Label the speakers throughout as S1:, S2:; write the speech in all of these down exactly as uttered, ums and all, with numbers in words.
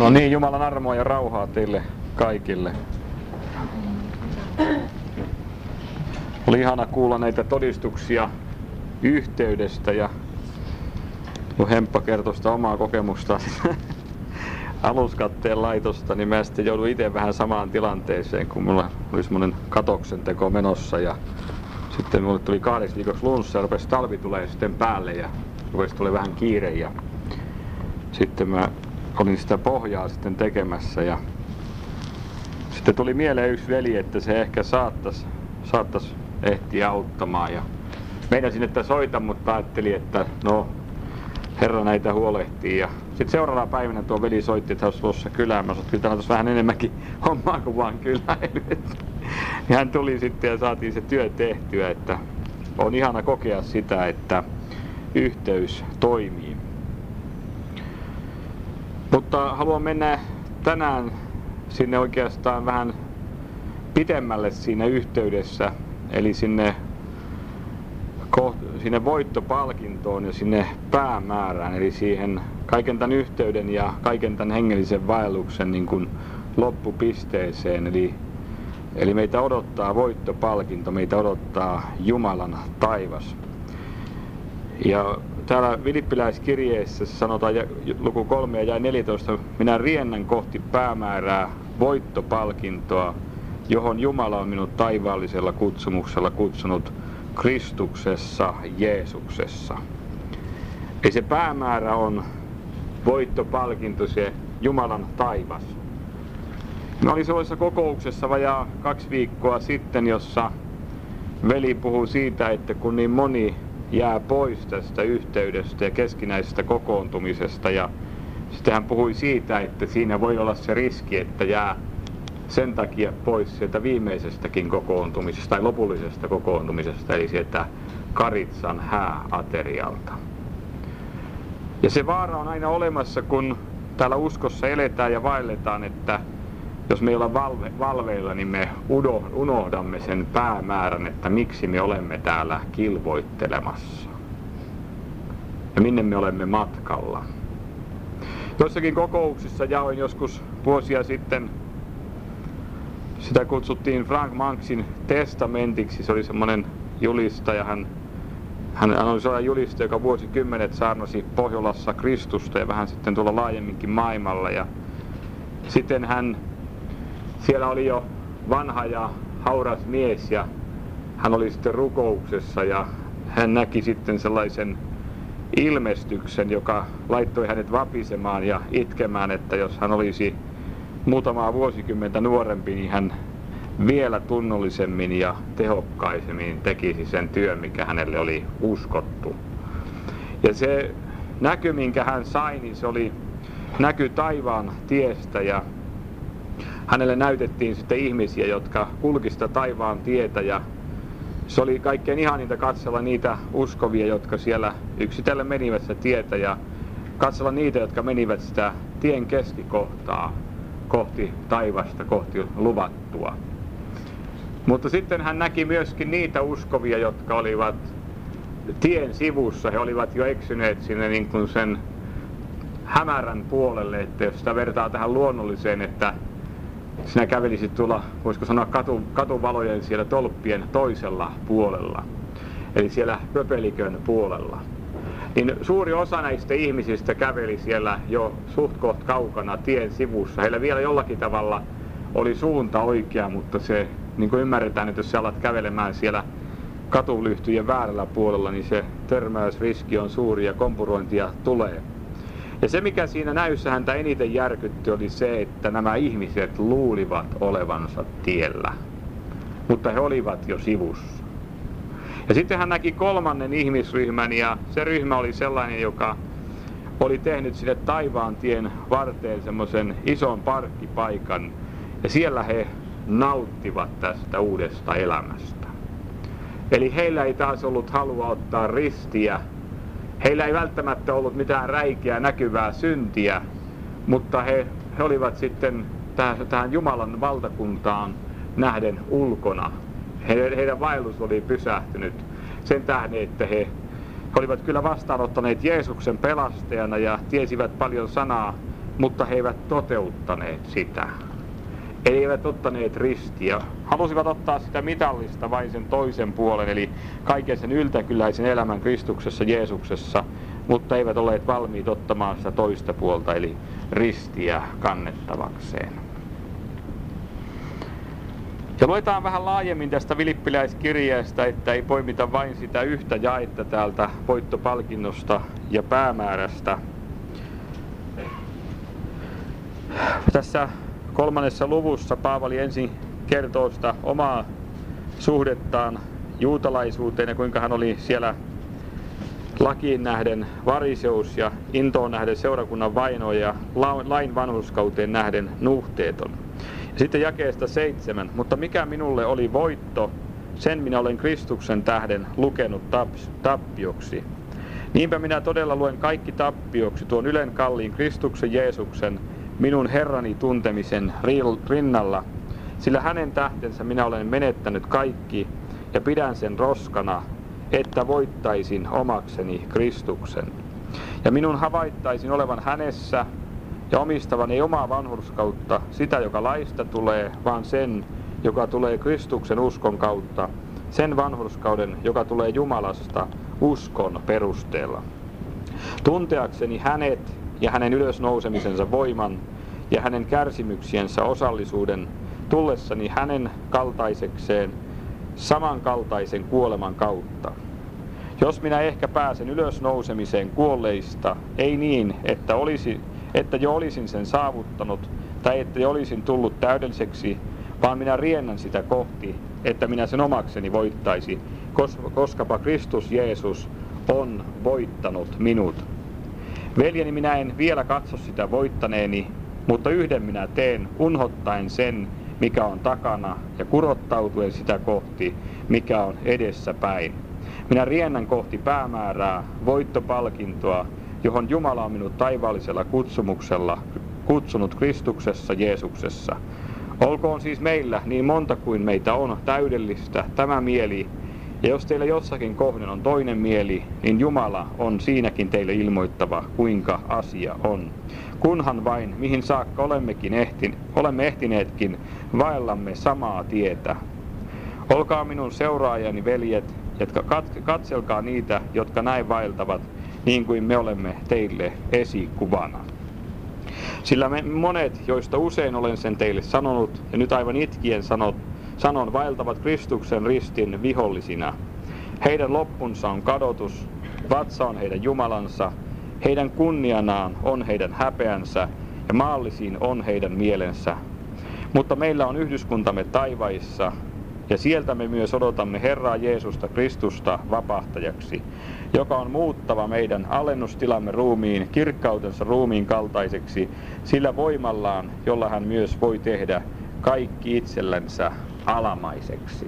S1: No niin, Jumalan armoa ja rauhaa teille kaikille. Oli ihana kuulla näitä todistuksia yhteydestä ja Hemppa kertoi sitä omaa kokemusta aluskatteen laitosta, niin mä sitten joudun itse vähän samaan tilanteeseen, kun mulla oli semmonen katoksen teko menossa ja sitten mulle tuli kahdeksi viikoksi lunssa ja rupesi talvi tulee sitten päälle ja rupesi tuli vähän kiire ja sitten mä olin sitä pohjaa sitten tekemässä ja sitten tuli mieleen yksi veli, että se ehkä saattas, saattas ehtiä auttamaan ja meinasin, että soita, mutta ajattelin, että no Herra näitä huolehtii ja sitten seuraavana päivänä tuo veli soitti, että olisi tulossa kylään. Mä sanoin, että kyllä vähän enemmänkin hommaa kuin vaan kyläily. Ja hän tuli sitten ja saatiin se työ tehtyä, että on ihana kokea sitä, että yhteys toimii. Mutta haluan mennä tänään sinne oikeastaan vähän pitemmälle siinä yhteydessä, eli sinne, sinne voittopalkintoon ja sinne päämäärään, eli siihen kaiken tämän yhteyden ja kaiken tämän hengellisen vaelluksen niin kuin loppupisteeseen. Eli, eli meitä odottaa voittopalkinto, meitä odottaa Jumalan taivas. Ja täällä Filippiläiskirjeessä sanotaan luku kolme ja jae neljätoista, minä riennän kohti päämäärää, voittopalkintoa, johon Jumala on minut taivaallisella kutsumuksella kutsunut Kristuksessa, Jeesuksessa. Eli se päämäärä on voittopalkinto, se Jumalan taivas. Mä olin sellaisessa kokouksessa vajaa kaksi viikkoa sitten, jossa veli puhui siitä, että kun niin moni jää pois tästä yhteydestä ja keskinäisestä kokoontumisesta, ja sitten hän puhui siitä, että siinä voi olla se riski, että jää sen takia pois sieltä viimeisestäkin kokoontumisesta tai lopullisesta kokoontumisesta, eli sieltä Karitsan hääaterialta. Ja se vaara on aina olemassa, kun täällä uskossa eletään ja vaelletaan, että jos me ollaan valve, valveilla, niin me unohdamme sen päämäärän, että miksi me olemme täällä kilvoittelemassa. Ja minne me olemme matkalla. Jossakin kokouksissa jaoin joskus vuosia sitten, sitä kutsuttiin Frank Manksin testamentiksi, se oli semmoinen julistaja, hän, hän oli sellainen julistaja, joka vuosikymmenet saarnasi Pohjolassa Kristusta ja vähän sitten tuolla laajemminkin maailmalla. Ja sitten hän, siellä oli jo vanha ja hauras mies ja hän oli sitten rukouksessa ja hän näki sitten sellaisen ilmestyksen, joka laittoi hänet vapisemaan ja itkemään, että jos hän olisi muutamaa vuosikymmentä nuorempi, niin hän vielä tunnollisemmin ja tehokkaisemmin tekisi sen työn, mikä hänelle oli uskottu. Ja se näky, minkä hän sai, niin se oli näky taivaan tiestä ja hänelle näytettiin sitten ihmisiä, jotka kulki sitä taivaan tietä ja se oli kaikkein ihaninta katsella niitä uskovia, jotka siellä yksitellen menivät sitä tietä ja katsella niitä, jotka menivät sitä tien keskikohtaa kohti taivasta, kohti luvattua. Mutta sitten hän näki myöskin niitä uskovia, jotka olivat tien sivussa. He olivat jo eksyneet sinne niin kuin sen hämärän puolelle, että jos sitä vertaa tähän luonnolliseen, että sinä kävelisit tuolla, voisiko sanoa, katu, katuvalojen siellä tolppien toisella puolella, eli siellä pöpelikön puolella. Niin suuri osa näistä ihmisistä käveli siellä jo suht koht kaukana tien sivussa. Heillä vielä jollakin tavalla oli suunta oikea, mutta se, niin kuin ymmärretään, että jos sä alat kävelemään siellä katulyhtyjen väärällä puolella, niin se törmäysriski on suuri ja kompurointia tulee. Ja se, mikä siinä näyssä häntä eniten järkytti, oli se, että nämä ihmiset luulivat olevansa tiellä, mutta he olivat jo sivussa. Ja sitten hän näki kolmannen ihmisryhmän ja se ryhmä oli sellainen, joka oli tehnyt sinne taivaan tien varteen semmoisen ison parkkipaikan ja siellä he nauttivat tästä uudesta elämästä. Eli heillä ei taas ollut halua ottaa ristiä, heillä ei välttämättä ollut mitään räikeää näkyvää syntiä, mutta he, he olivat sitten tähän, tähän Jumalan valtakuntaan nähden ulkona. He, heidän vaellus oli pysähtynyt sen tähden, että he, he olivat kyllä vastaanottaneet Jeesuksen pelastajana ja tiesivät paljon sanaa mutta he eivät toteuttaneet sitä. Eli eivät ottaneet ristiä. Halusivat ottaa sitä mitallista vain sen toisen puolen, eli kaiken sen yltäkylläisen elämän Kristuksessa, Jeesuksessa, mutta eivät olleet valmiit ottamaan sitä toista puolta, eli ristiä kannettavakseen. Ja luetaan vähän laajemmin tästä Filippiläiskirjeestä, että ei poimita vain sitä yhtä jaetta täältä voittopalkinnosta ja päämäärästä. Tässä kolmannessa luvussa Paavali ensin kertoo sitä omaa suhdettaan juutalaisuuteen ja kuinka hän oli siellä lakiin nähden variseus ja intoon nähden seurakunnan vaino ja lain vanhurskauteen nähden nuhteeton. Ja sitten jakeesta seitsemän, mutta mikä minulle oli voitto, sen minä olen Kristuksen tähden lukenut tappioksi. Niinpä minä todella luen kaikki tappioksi tuon ylen kalliin Kristuksen Jeesuksen, minun Herrani tuntemisen rinnalla, sillä hänen tähtensä minä olen menettänyt kaikki ja pidän sen roskana, että voittaisin omakseni Kristuksen. Ja minun havaittaisin olevan hänessä ja omistavan ei omaa vanhurskautta, sitä joka laista tulee, vaan sen, joka tulee Kristuksen uskon kautta, sen vanhurskauden, joka tulee Jumalasta uskon perusteella. Tunteakseni hänet ja hänen ylösnousemisensa voiman ja hänen kärsimyksiensä osallisuuden, tullessani hänen kaltaisekseen samankaltaisen kuoleman kautta. Jos minä ehkä pääsen ylösnousemiseen kuolleista, ei niin, että, olisi, että jo olisin sen saavuttanut tai että jo olisin tullut täydelliseksi, vaan minä riennän sitä kohti, että minä sen omakseni voittaisi, koskapa Kristus Jeesus on voittanut minut. Veljeni, minä en vielä katso sitä voittaneeni, mutta yhden minä teen, unhottaen sen, mikä on takana, ja kurottautuen sitä kohti, mikä on edessä päin. Minä riennän kohti päämäärää, voittopalkintoa, johon Jumala on minut taivaallisella kutsumuksella kutsunut Kristuksessa Jeesuksessa. Olkoon siis meillä niin monta kuin meitä on täydellistä tämä mieli, ja jos teillä jossakin kohden on toinen mieli, niin Jumala on siinäkin teille ilmoittava, kuinka asia on. Kunhan vain, mihin saakka olemmekin ehtin, olemme ehtineetkin, vaellamme samaa tietä. Olkaa minun seuraajani, veljet, jotka katselkaa niitä, jotka näin vaeltavat, niin kuin me olemme teille esikuvana. Sillä me monet, joista usein olen sen teille sanonut, ja nyt aivan itkien sanot, sanon, vaeltavat Kristuksen ristin vihollisina. Heidän loppunsa on kadotus, vatsa on heidän Jumalansa, heidän kunnianaan on heidän häpeänsä, ja maallisiin on heidän mielensä. Mutta meillä on yhdyskuntamme taivaissa, ja sieltä me myös odotamme Herraa Jeesusta Kristusta vapahtajaksi, joka on muuttava meidän alennustilamme ruumiin, kirkkautensa ruumiin kaltaiseksi, sillä voimallaan, jolla hän myös voi tehdä kaikki itsellensä alamaiseksi.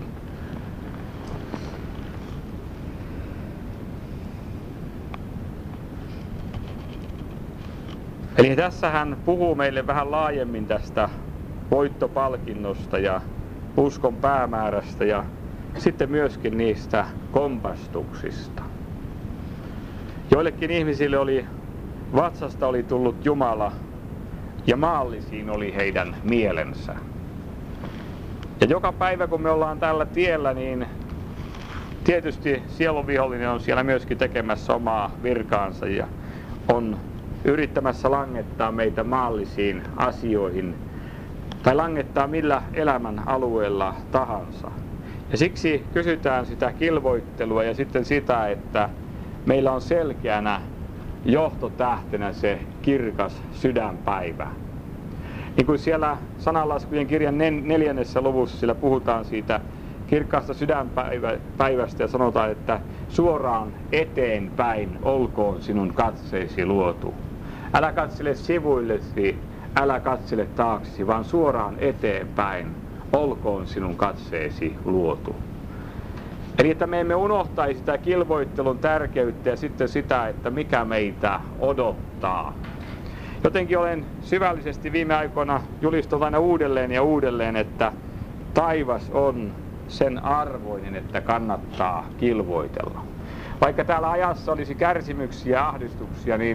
S1: Eli tässä hän puhuu meille vähän laajemmin tästä voittopalkinnosta ja uskon päämäärästä ja sitten myöskin niistä kompastuksista. Joillekin ihmisille oli, vatsasta oli tullut Jumala ja maallisiin oli heidän mielensä. Ja joka päivä kun me ollaan tällä tiellä, niin tietysti sielunvihollinen on siellä myöskin tekemässä omaa virkaansa ja on yrittämässä langettaa meitä maallisiin asioihin tai langettaa millä elämän alueella tahansa. Ja siksi kysytään sitä kilvoittelua ja sitten sitä, että meillä on selkeänä johtotähtenä se kirkas sydänpäivä. Niin kuin siellä sananlaskujen kirjan neljännessä luvussa siellä puhutaan siitä kirkkaasta sydänpäivästä ja sanotaan, että suoraan eteenpäin olkoon sinun katseesi luotu. Älä katsele sivuillesi, älä katsele taaksesi, vaan suoraan eteenpäin olkoon sinun katseesi luotu. Eli että me emme unohtaisi sitä kilvoittelun tärkeyttä ja sitten sitä, että mikä meitä odottaa. Jotenkin olen syvällisesti viime aikoina julistanut aina uudelleen ja uudelleen, että taivas on sen arvoinen, että kannattaa kilvoitella. Vaikka täällä ajassa olisi kärsimyksiä ja ahdistuksia, niin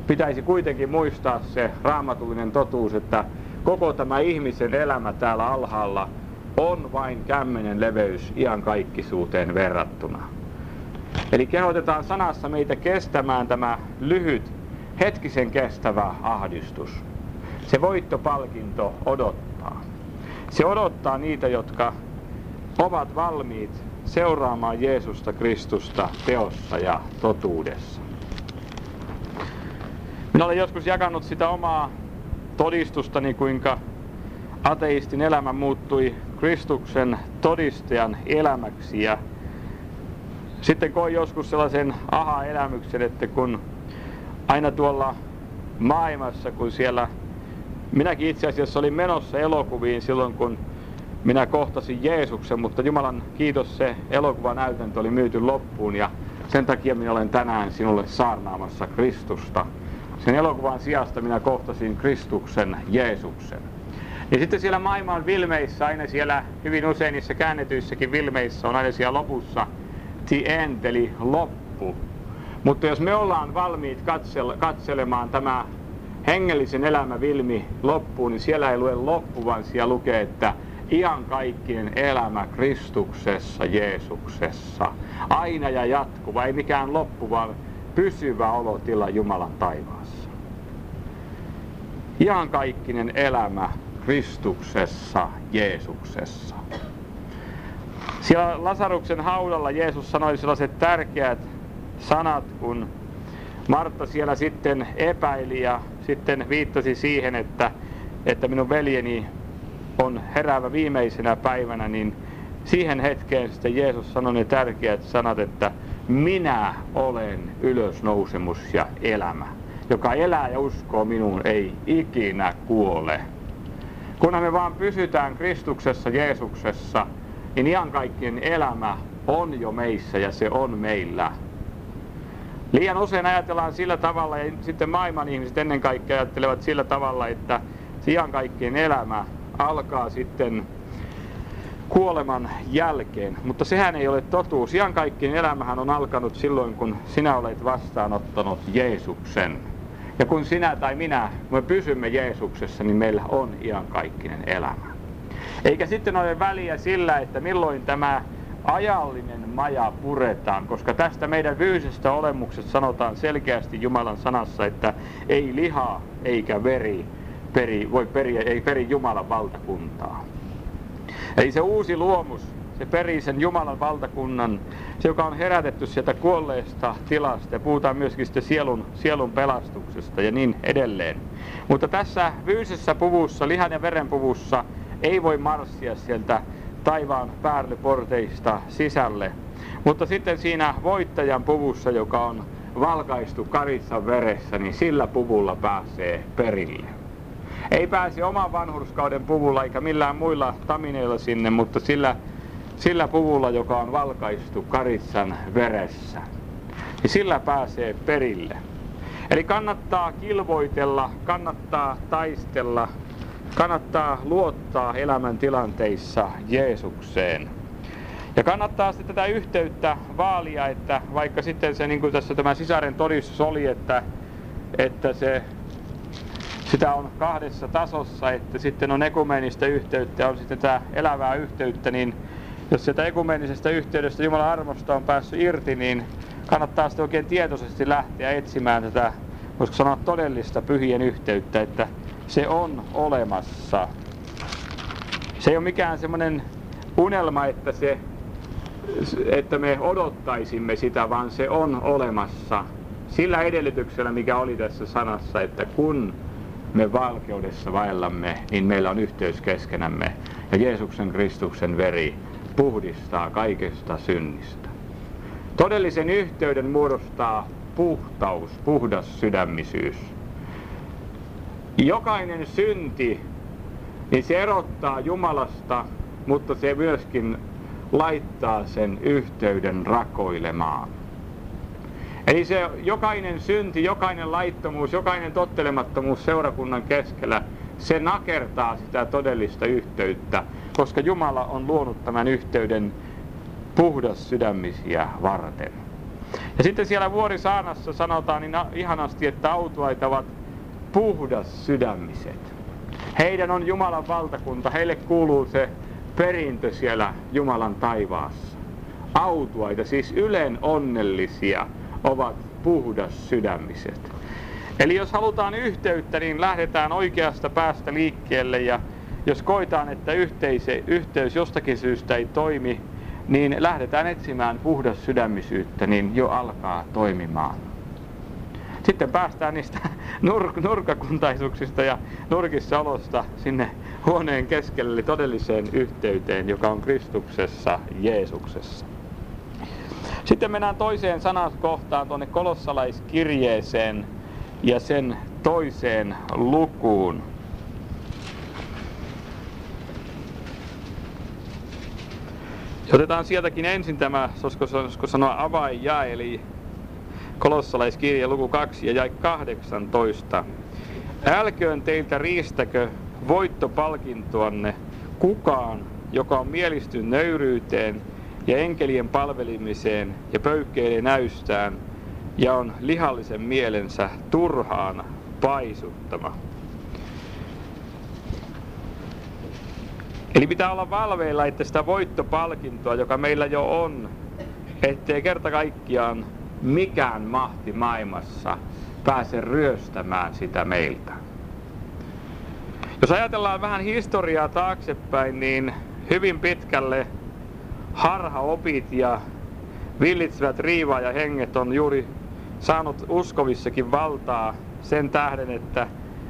S1: pitäisi kuitenkin muistaa se raamatullinen totuus, että koko tämä ihmisen elämä täällä alhaalla on vain kämmenen leveys iankaikkisuuteen verrattuna. Eli kehotetaan sanassa meitä kestämään tämä lyhyt, hetkisen kestävä ahdistus. Se voittopalkinto odottaa. Se odottaa niitä, jotka ovat valmiit seuraamaan Jeesusta Kristusta teossa ja totuudessa. Minä olen joskus jakanut sitä omaa todistustani, kuinka ateistin elämä muuttui Kristuksen todistajan elämäksi. Ja sitten koin joskus sellaisen aha-elämyksen, että kun aina tuolla maailmassa, kun siellä minäkin itse asiassa olin menossa elokuviin silloin, kun minä kohtasin Jeesuksen, mutta Jumalan kiitos, se elokuvanäytäntö oli myyty loppuun ja sen takia minä olen tänään sinulle saarnaamassa Kristusta. Sen elokuvan sijasta minä kohtasin Kristuksen, Jeesuksen. Ja sitten siellä maailman vilmeissä, aina siellä hyvin usein niissä käännetyissäkin vilmeissä on aina siellä lopussa the end, eli loppu. Mutta jos me ollaan valmiit katsele- katselemaan tämä hengellisen elämä vilmi loppuun, niin siellä ei lue loppu, vaan siellä lukee, että iankaikkinen elämä Kristuksessa, Jeesuksessa. Aina ja jatkuva, ei mikään loppu, vaan pysyvä olotila Jumalan taivaassa. Iankaikkinen elämä Kristuksessa, Jeesuksessa. Siellä Lasaruksen haudalla Jeesus sanoi sellaiset tärkeät sanat, kun Martta siellä sitten epäili ja sitten viittasi siihen, että, että minun veljeni on heräävä viimeisenä päivänä, niin siihen hetkeen sitten Jeesus sanoi ne tärkeät sanat, että minä olen ylösnousemus ja elämä. Joka elää ja uskoo minuun, ei ikinä kuole. Kunhan me vaan pysytään Kristuksessa, Jeesuksessa, niin iankaikkinen elämä on jo meissä ja se on meillä. Liian usein ajatellaan sillä tavalla, ja sitten maailman ihmiset ennen kaikkea ajattelevat sillä tavalla, että se iankaikkinen elämä alkaa sitten kuoleman jälkeen. Mutta sehän ei ole totuus. Iankaikkinen elämähän on alkanut silloin, kun sinä olet vastaanottanut Jeesuksen. Ja kun sinä tai minä, me pysymme Jeesuksessa, niin meillä on iankaikkinen elämä. Eikä sitten ole väliä sillä, että milloin tämä ajallinen maja puretaan, koska tästä meidän fyysisestä olemuksesta sanotaan selkeästi Jumalan sanassa, että ei liha eikä veri peri, voi periä, ei peri Jumalan valtakuntaa. Eli se uusi luomus, se perii sen Jumalan valtakunnan, se joka on herätetty sieltä kuolleesta tilasta, ja puhutaan myöskin sitten sielun, sielun pelastuksesta ja niin edelleen. Mutta tässä fyysisessä puvussa, lihan ja veren puvussa, ei voi marssia sieltä taivaan päällyporteista sisälle. Mutta sitten siinä voittajan puvussa, joka on valkaistu karitsan veressä, niin sillä puvulla pääsee perille. Ei pääse oman vanhurskauden puvulla eikä millään muilla tamineilla sinne, mutta sillä, sillä puvulla, joka on valkaistu karitsan veressä, niin sillä pääsee perille. Eli kannattaa kilvoitella, kannattaa taistella, kannattaa luottaa elämäntilanteissa Jeesukseen. Ja kannattaa sitten tätä yhteyttä vaalia, että vaikka sitten se, niin kuin tässä tämä sisaren todistus oli, että, että se, sitä on kahdessa tasossa, että sitten on ekumeenista yhteyttä ja on sitten tämä elävää yhteyttä, niin jos sieltä ekumeenisestä yhteydestä Jumalan armosta on päässyt irti, niin kannattaa sitten oikein tietoisesti lähteä etsimään tätä, voisiko sanoa todellista pyhien yhteyttä, että se on olemassa. Se ei ole mikään semmoinen unelma, että, se, että me odottaisimme sitä, vaan se on olemassa. Sillä edellytyksellä, mikä oli tässä sanassa, että kun me valkeudessa vaellamme, niin meillä on yhteys keskenämme. Ja Jeesuksen Kristuksen veri puhdistaa kaikesta synnistä. Todellisen yhteyden muodostaa puhtaus, puhdas sydämisyys. Jokainen synti, niin se erottaa Jumalasta, mutta se myöskin laittaa sen yhteyden rakoilemaan. Eli se jokainen synti, jokainen laittomuus, jokainen tottelemattomuus seurakunnan keskellä, se nakertaa sitä todellista yhteyttä, koska Jumala on luonut tämän yhteyden puhdas sydämisiä varten. Ja sitten siellä Vuorisaarnassa sanotaan niin ihanasti, että autuaita ovat puhdas sydämiset. Heidän on Jumalan valtakunta, heille kuuluu se perintö siellä Jumalan taivaassa. Autuaita, siis ylen onnellisia, ovat puhdas sydämiset. Eli jos halutaan yhteyttä, niin lähdetään oikeasta päästä liikkeelle, ja jos koitaan, että yhteise, yhteys jostakin syystä ei toimi, niin lähdetään etsimään puhdas sydämisyyttä, niin jo alkaa toimimaan. Sitten päästään niistä nur- nurkakuntaisuuksista ja nurkissaolosta sinne huoneen keskelle, eli todelliseen yhteyteen, joka on Kristuksessa, Jeesuksessa. Sitten mennään toiseen sanakohtaan, tuonne kolossalaiskirjeeseen ja sen toiseen lukuun. Otetaan sieltäkin ensin tämä, olisiko sanoa avainjae, eli kolossalaiskirje luku kaksi ja jae kahdeksantoista. Älköön teiltä riistäkö voittopalkintoanne kukaan, joka on mielistynyt nöyryyteen ja enkelien palvelimiseen ja pöykkeilee näystään ja on lihallisen mielensä turhaan paisuttama. Eli pitää olla valveilla, että sitä voittopalkintoa, joka meillä jo on, ettei kerta kaikkiaan mikään mahti maailmassa pääse ryöstämään sitä meiltä. Jos ajatellaan vähän historiaa taaksepäin, niin hyvin pitkälle harhaopit ja villitsevät riivaajahenget on juuri saanut uskovissakin valtaa sen tähden, että,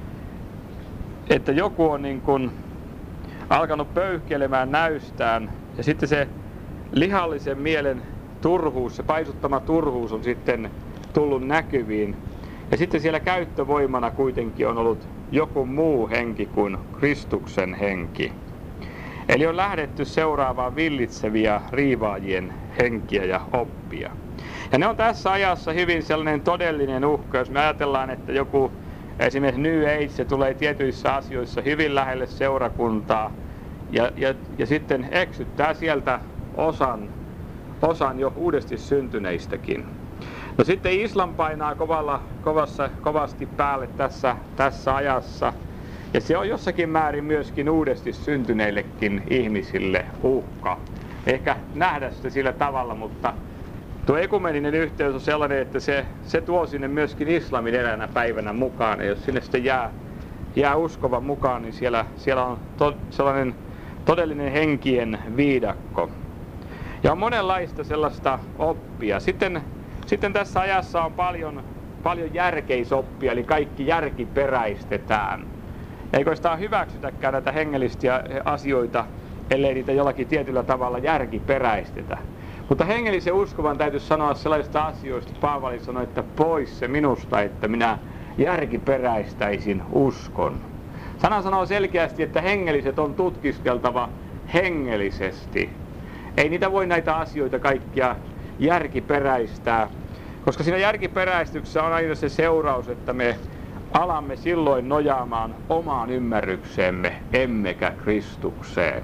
S1: että joku on niin kuin alkanut pöyhkelemään näystään, ja sitten se lihallisen mielen turhuus, se paisuttama turhuus on sitten tullut näkyviin. Ja sitten siellä käyttövoimana kuitenkin on ollut joku muu henki kuin Kristuksen henki. Eli on lähdetty seuraavaan villitseviä riivaajien henkiä ja oppia. Ja ne on tässä ajassa hyvin sellainen todellinen uhka, jos me ajatellaan, että joku esimerkiksi New Age, se tulee tietyissä asioissa hyvin lähelle seurakuntaa ja, ja, ja sitten eksyttää sieltä osan, osan jo uudesti syntyneistäkin. No sitten islam painaa kovalla, kovassa, kovasti päälle tässä, tässä ajassa, ja se on jossakin määrin myöskin uudesti syntyneillekin ihmisille uhka. Ehkä nähdä sitä sillä tavalla, mutta tuo ekumeninen yhteys on sellainen, että se, se tuo sinne myöskin islamin eräänä päivänä mukaan, ja jos sinne sitten jää, jää uskova mukaan, niin siellä, siellä on to, sellainen todellinen henkien viidakko. Ja on monenlaista sellaista oppia. Sitten, sitten tässä ajassa on paljon, paljon järkeisoppia, eli kaikki järkiperäistetään. Eikö sitä hyväksytäkään näitä hengellisiä asioita, ellei niitä jollakin tietyllä tavalla järkiperäistetä. Mutta hengellisen uskovan täytyisi sanoa sellaisista asioista, Paavali sanoi, että pois se minusta, että minä järkiperäistäisin uskon. Sana sanoo selkeästi, että hengelliset on tutkiskeltava hengellisesti. Ei niitä voi näitä asioita kaikkia järkiperäistää, koska siinä järkiperäistyksessä on aina se seuraus, että me alamme silloin nojaamaan omaan ymmärrykseemme, emmekä Kristukseen.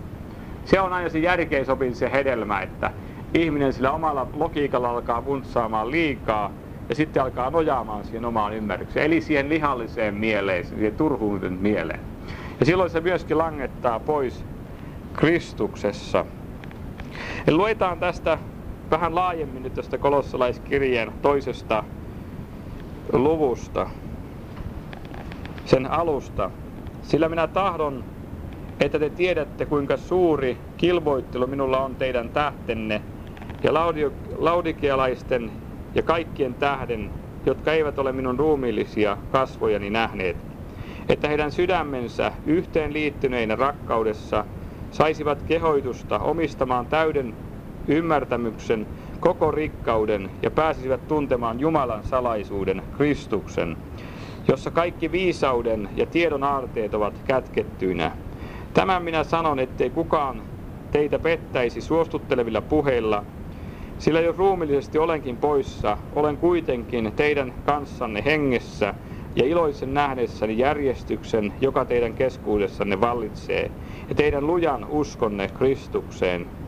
S1: Se on aina se järkeisopin se hedelmä, että ihminen sillä omalla logiikalla alkaa funtsaamaan liikaa ja sitten alkaa nojaamaan siihen omaan ymmärrykseen, eli siihen lihalliseen mieleen, siihen turhuuden mieleen. Ja silloin se myöskin langettaa pois Kristuksessa. Eli luetaan tästä vähän laajemmin nyt tästä kolossalaiskirjeen toisesta luvusta, sen alusta. Sillä minä tahdon, että te tiedätte, kuinka suuri kilvoittelu minulla on teidän tähtenne ja laudikealaisten ja kaikkien tähden, jotka eivät ole minun ruumiillisia kasvojani nähneet, että heidän sydämensä yhteen liittyneinä rakkaudessa saisivat kehoitusta omistamaan täyden ymmärtämyksen koko rikkauden ja pääsisivät tuntemaan Jumalan salaisuuden, Kristuksen, jossa kaikki viisauden ja tiedon aarteet ovat kätkettyinä. Tämän minä sanon, ettei kukaan teitä pettäisi suostuttelevilla puheilla, sillä jos ruumillisesti olenkin poissa, olen kuitenkin teidän kanssanne hengessä ja iloisen nähdessäni järjestyksen, joka teidän keskuudessanne vallitsee, ja teidän lujan uskonne Kristukseen.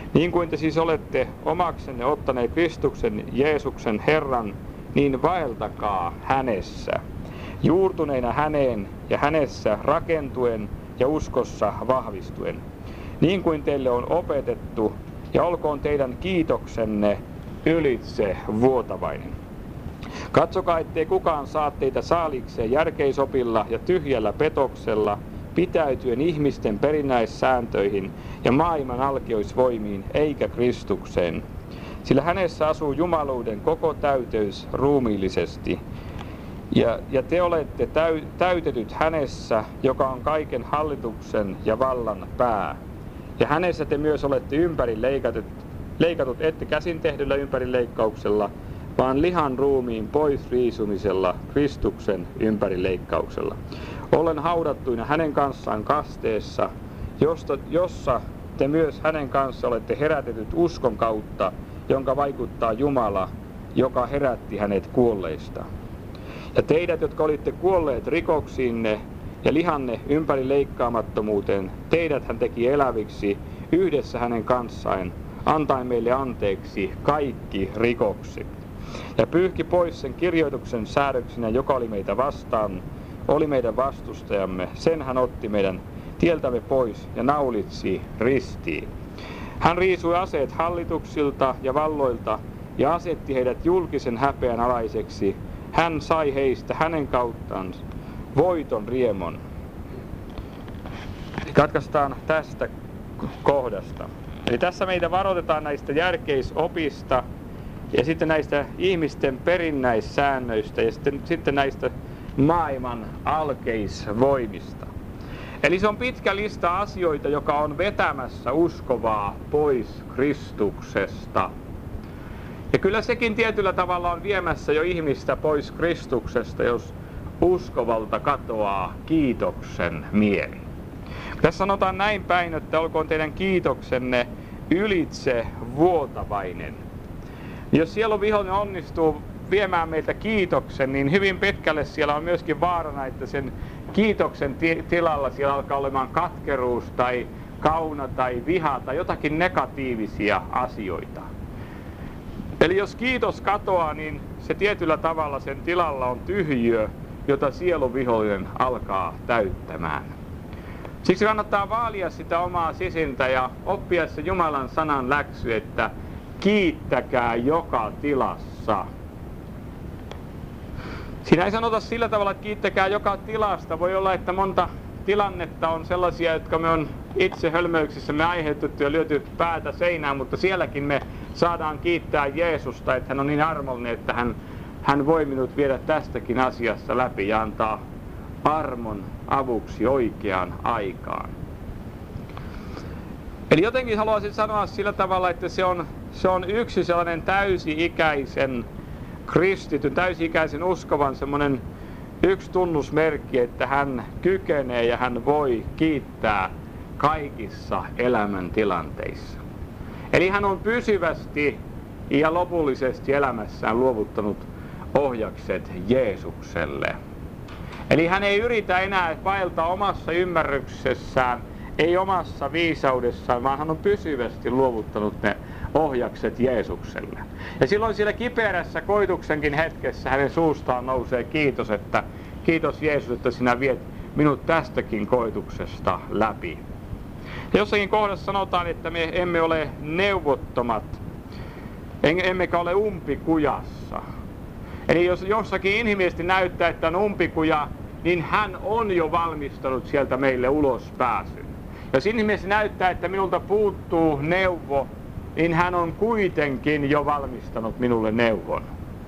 S1: Niin kuin te siis olette omaksenne ottaneet Kristuksen Jeesuksen Herran, niin vaeltakaa hänessä, juurtuneina häneen ja hänessä rakentuen ja uskossa vahvistuen, niin kuin teille on opetettu, ja olkoon teidän kiitoksenne ylitse vuotavainen. Katsokaa, ettei kukaan saa teitä saalikseen järkeisopilla ja tyhjällä petoksella, pitäytyen ihmisten perinnäissääntöihin ja maailman alkeusvoimiin, eikä Kristukseen. Sillä hänessä asuu jumaluuden koko täyteys ruumiillisesti. Ja, ja te olette täy, täytetyt hänessä, joka on kaiken hallituksen ja vallan pää. Ja hänessä te myös olette ympäri leikatut, leikatut ette käsin tehdyllä ympärileikkauksella, vaan lihan ruumiin pois riisumisella, Kristuksen ympärileikkauksella. Olen haudattuina hänen kanssaan kasteessa, josta, jossa te myös hänen kanssa olette herätetyt uskon kautta, jonka vaikuttaa Jumala, joka herätti hänet kuolleista. Ja teidät, jotka olitte kuolleet rikoksiinne ja lihanne ympäri leikkaamattomuuteen, teidät hän teki eläviksi yhdessä hänen kanssaan, antaen meille anteeksi kaikki rikokset. Ja pyyhki pois sen kirjoituksen säädöksinä, joka oli meitä vastaan, oli meidän vastustajamme. Sen hän otti meidän tieltämme pois ja naulitsi ristiin. Hän riisui aseet hallituksilta ja valloilta ja asetti heidät julkisen häpeän alaiseksi. Hän sai heistä hänen kauttaan voiton riemon. Katkaistaan tästä kohdasta. Eli tässä meitä varoitetaan näistä järkeisopista ja sitten näistä ihmisten perinnäissäännöistä ja sitten, sitten näistä maailman alkeisvoimista. Eli se on pitkä lista asioita, joka on vetämässä uskovaa pois Kristuksesta. Ja kyllä sekin tietyllä tavalla on viemässä jo ihmistä pois Kristuksesta, jos uskovalta katoaa kiitoksen mieli. Tässä sanotaan näin päin, että olkoon teidän kiitoksenne ylitse vuotavainen. Jos sielun vihollinen onnistuu viemään meiltä kiitoksen, niin hyvin pitkälle siellä on myöskin vaarana, että sen kiitoksen ti- tilalla siellä alkaa olemaan katkeruus tai kauna tai viha tai jotakin negatiivisia asioita. Eli jos kiitos katoaa, niin se tietyllä tavalla sen tilalla on tyhjiö, jota sielun vihollinen alkaa täyttämään. Siksi kannattaa vaalia sitä omaa sisintä ja oppia se Jumalan sanan läksy, että kiittäkää joka tilassa. Siinä ei sanota sillä tavalla, että kiittäkää joka tilasta. Voi olla, että monta tilannetta on sellaisia, jotka me on itse hölmöyksissämme aiheutettu ja lyöty päätä seinään, mutta sielläkin me saadaan kiittää Jeesusta, että hän on niin armollinen, että hän, hän voi minut viedä tästäkin asiassa läpi ja antaa armon avuksi oikeaan aikaan. Eli jotenkin haluaisin sanoa sillä tavalla, että se on, se on yksi sellainen täysi-ikäisen kristityn, täysi-ikäisen uskovan semmoinen yksi tunnusmerkki, että hän kykenee ja hän voi kiittää kaikissa elämäntilanteissa. Eli hän on pysyvästi ja lopullisesti elämässään luovuttanut ohjakset Jeesukselle. Eli hän ei yritä enää vaeltaa omassa ymmärryksessään, ei omassa viisaudessaan, vaan hän on pysyvästi luovuttanut ne ohjakset Jeesukselle. Ja silloin siellä kiperässä koituksenkin hetkessä hänen suustaan nousee kiitos, että kiitos Jeesus, että sinä viet minut tästäkin koituksesta läpi. Ja jossakin kohdassa sanotaan, että me emme ole neuvottomat, emmekä ole umpikujassa. Eli jos jossakin inhimillisesti näyttää, että on umpikuja, niin hän on jo valmistanut sieltä meille ulos pääsyn. Jos inhimillisesti näyttää, että minulta puuttuu neuvo, niin hän on kuitenkin jo valmistanut minulle neuvon.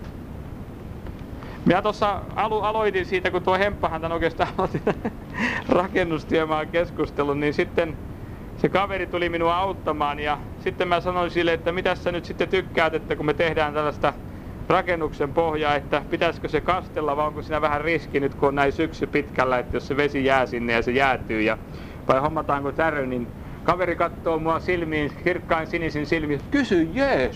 S1: Minä tuossa alo- aloitin siitä, kun tuo Hemppahan tämän oikeastaan aloitin rakennustyömaan keskustelun, niin sitten se kaveri tuli minua auttamaan ja sitten mä sanoin sille, että mitä sä nyt sitten tykkäät, että kun me tehdään tällaista rakennuksen pohjaa, että pitäisikö se kastella vai onko siinä vähän riski nyt, kun on näin syksy pitkällä, että jos se vesi jää sinne ja se jäätyy ja vai hommataanko tärry, niin kaveri katsoo mua silmiin, kirkkain sinisin silmiin, että kysy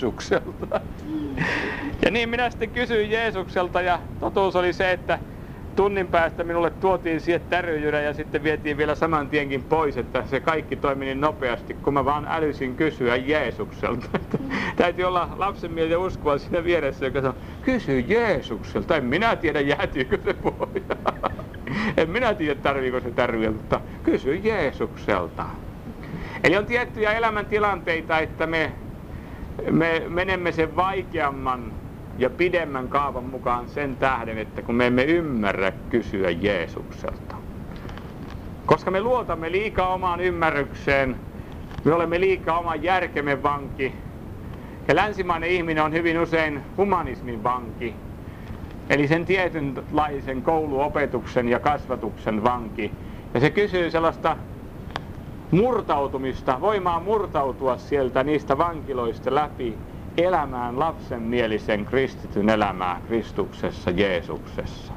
S1: Jeesukselta. Ja niin minä sitten kysyin Jeesukselta ja totuus oli se, että tunnin päästä minulle tuotiin siihen täryyjyrä ja sitten vietiin vielä saman tienkin pois, että se kaikki toimi niin nopeasti, kun mä vaan älysin kysyä Jeesukselta. Täytyy olla lapsenmielinen ja uskova siinä vieressä, joka sanoo, kysy Jeesukselta, en minä tiedä jäätyykö se pois. En minä tiedä tarviiko se täryyjä, mutta kysy Jeesukselta. Eli on tiettyjä elämäntilanteita, että me, me menemme sen vaikeamman ja pidemmän kaavan mukaan sen tähden, että kun me emme ymmärrä kysyä Jeesukselta. Koska me luotamme liikaa omaan ymmärrykseen, me olemme liikaa oman järkemme vanki. Ja länsimainen ihminen on hyvin usein humanismin vanki. Eli sen tietynlaisen kouluopetuksen ja kasvatuksen vanki. Ja se kysyy sellaista murtautumista, voimaa murtautua sieltä niistä vankiloista läpi elämään lapsenmielisen kristityn elämää Kristuksessa, Jeesuksessa.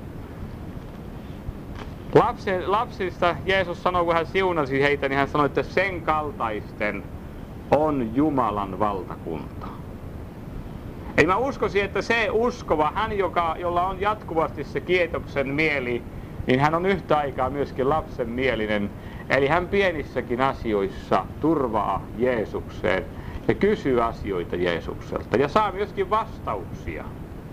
S1: Lapsi, lapsista Jeesus sanoi, kun hän siunasi heitä, niin hän sanoi, että sen kaltaisten on Jumalan valtakunta. Eli mä uskoisin, että se uskova, hän joka, jolla on jatkuvasti se kiitoksen mieli, niin hän on yhtä aikaa myöskin lapsenmielinen. Eli hän pienissäkin asioissa turvaa Jeesukseen ja kysyy asioita Jeesukselta ja saa myöskin vastauksia.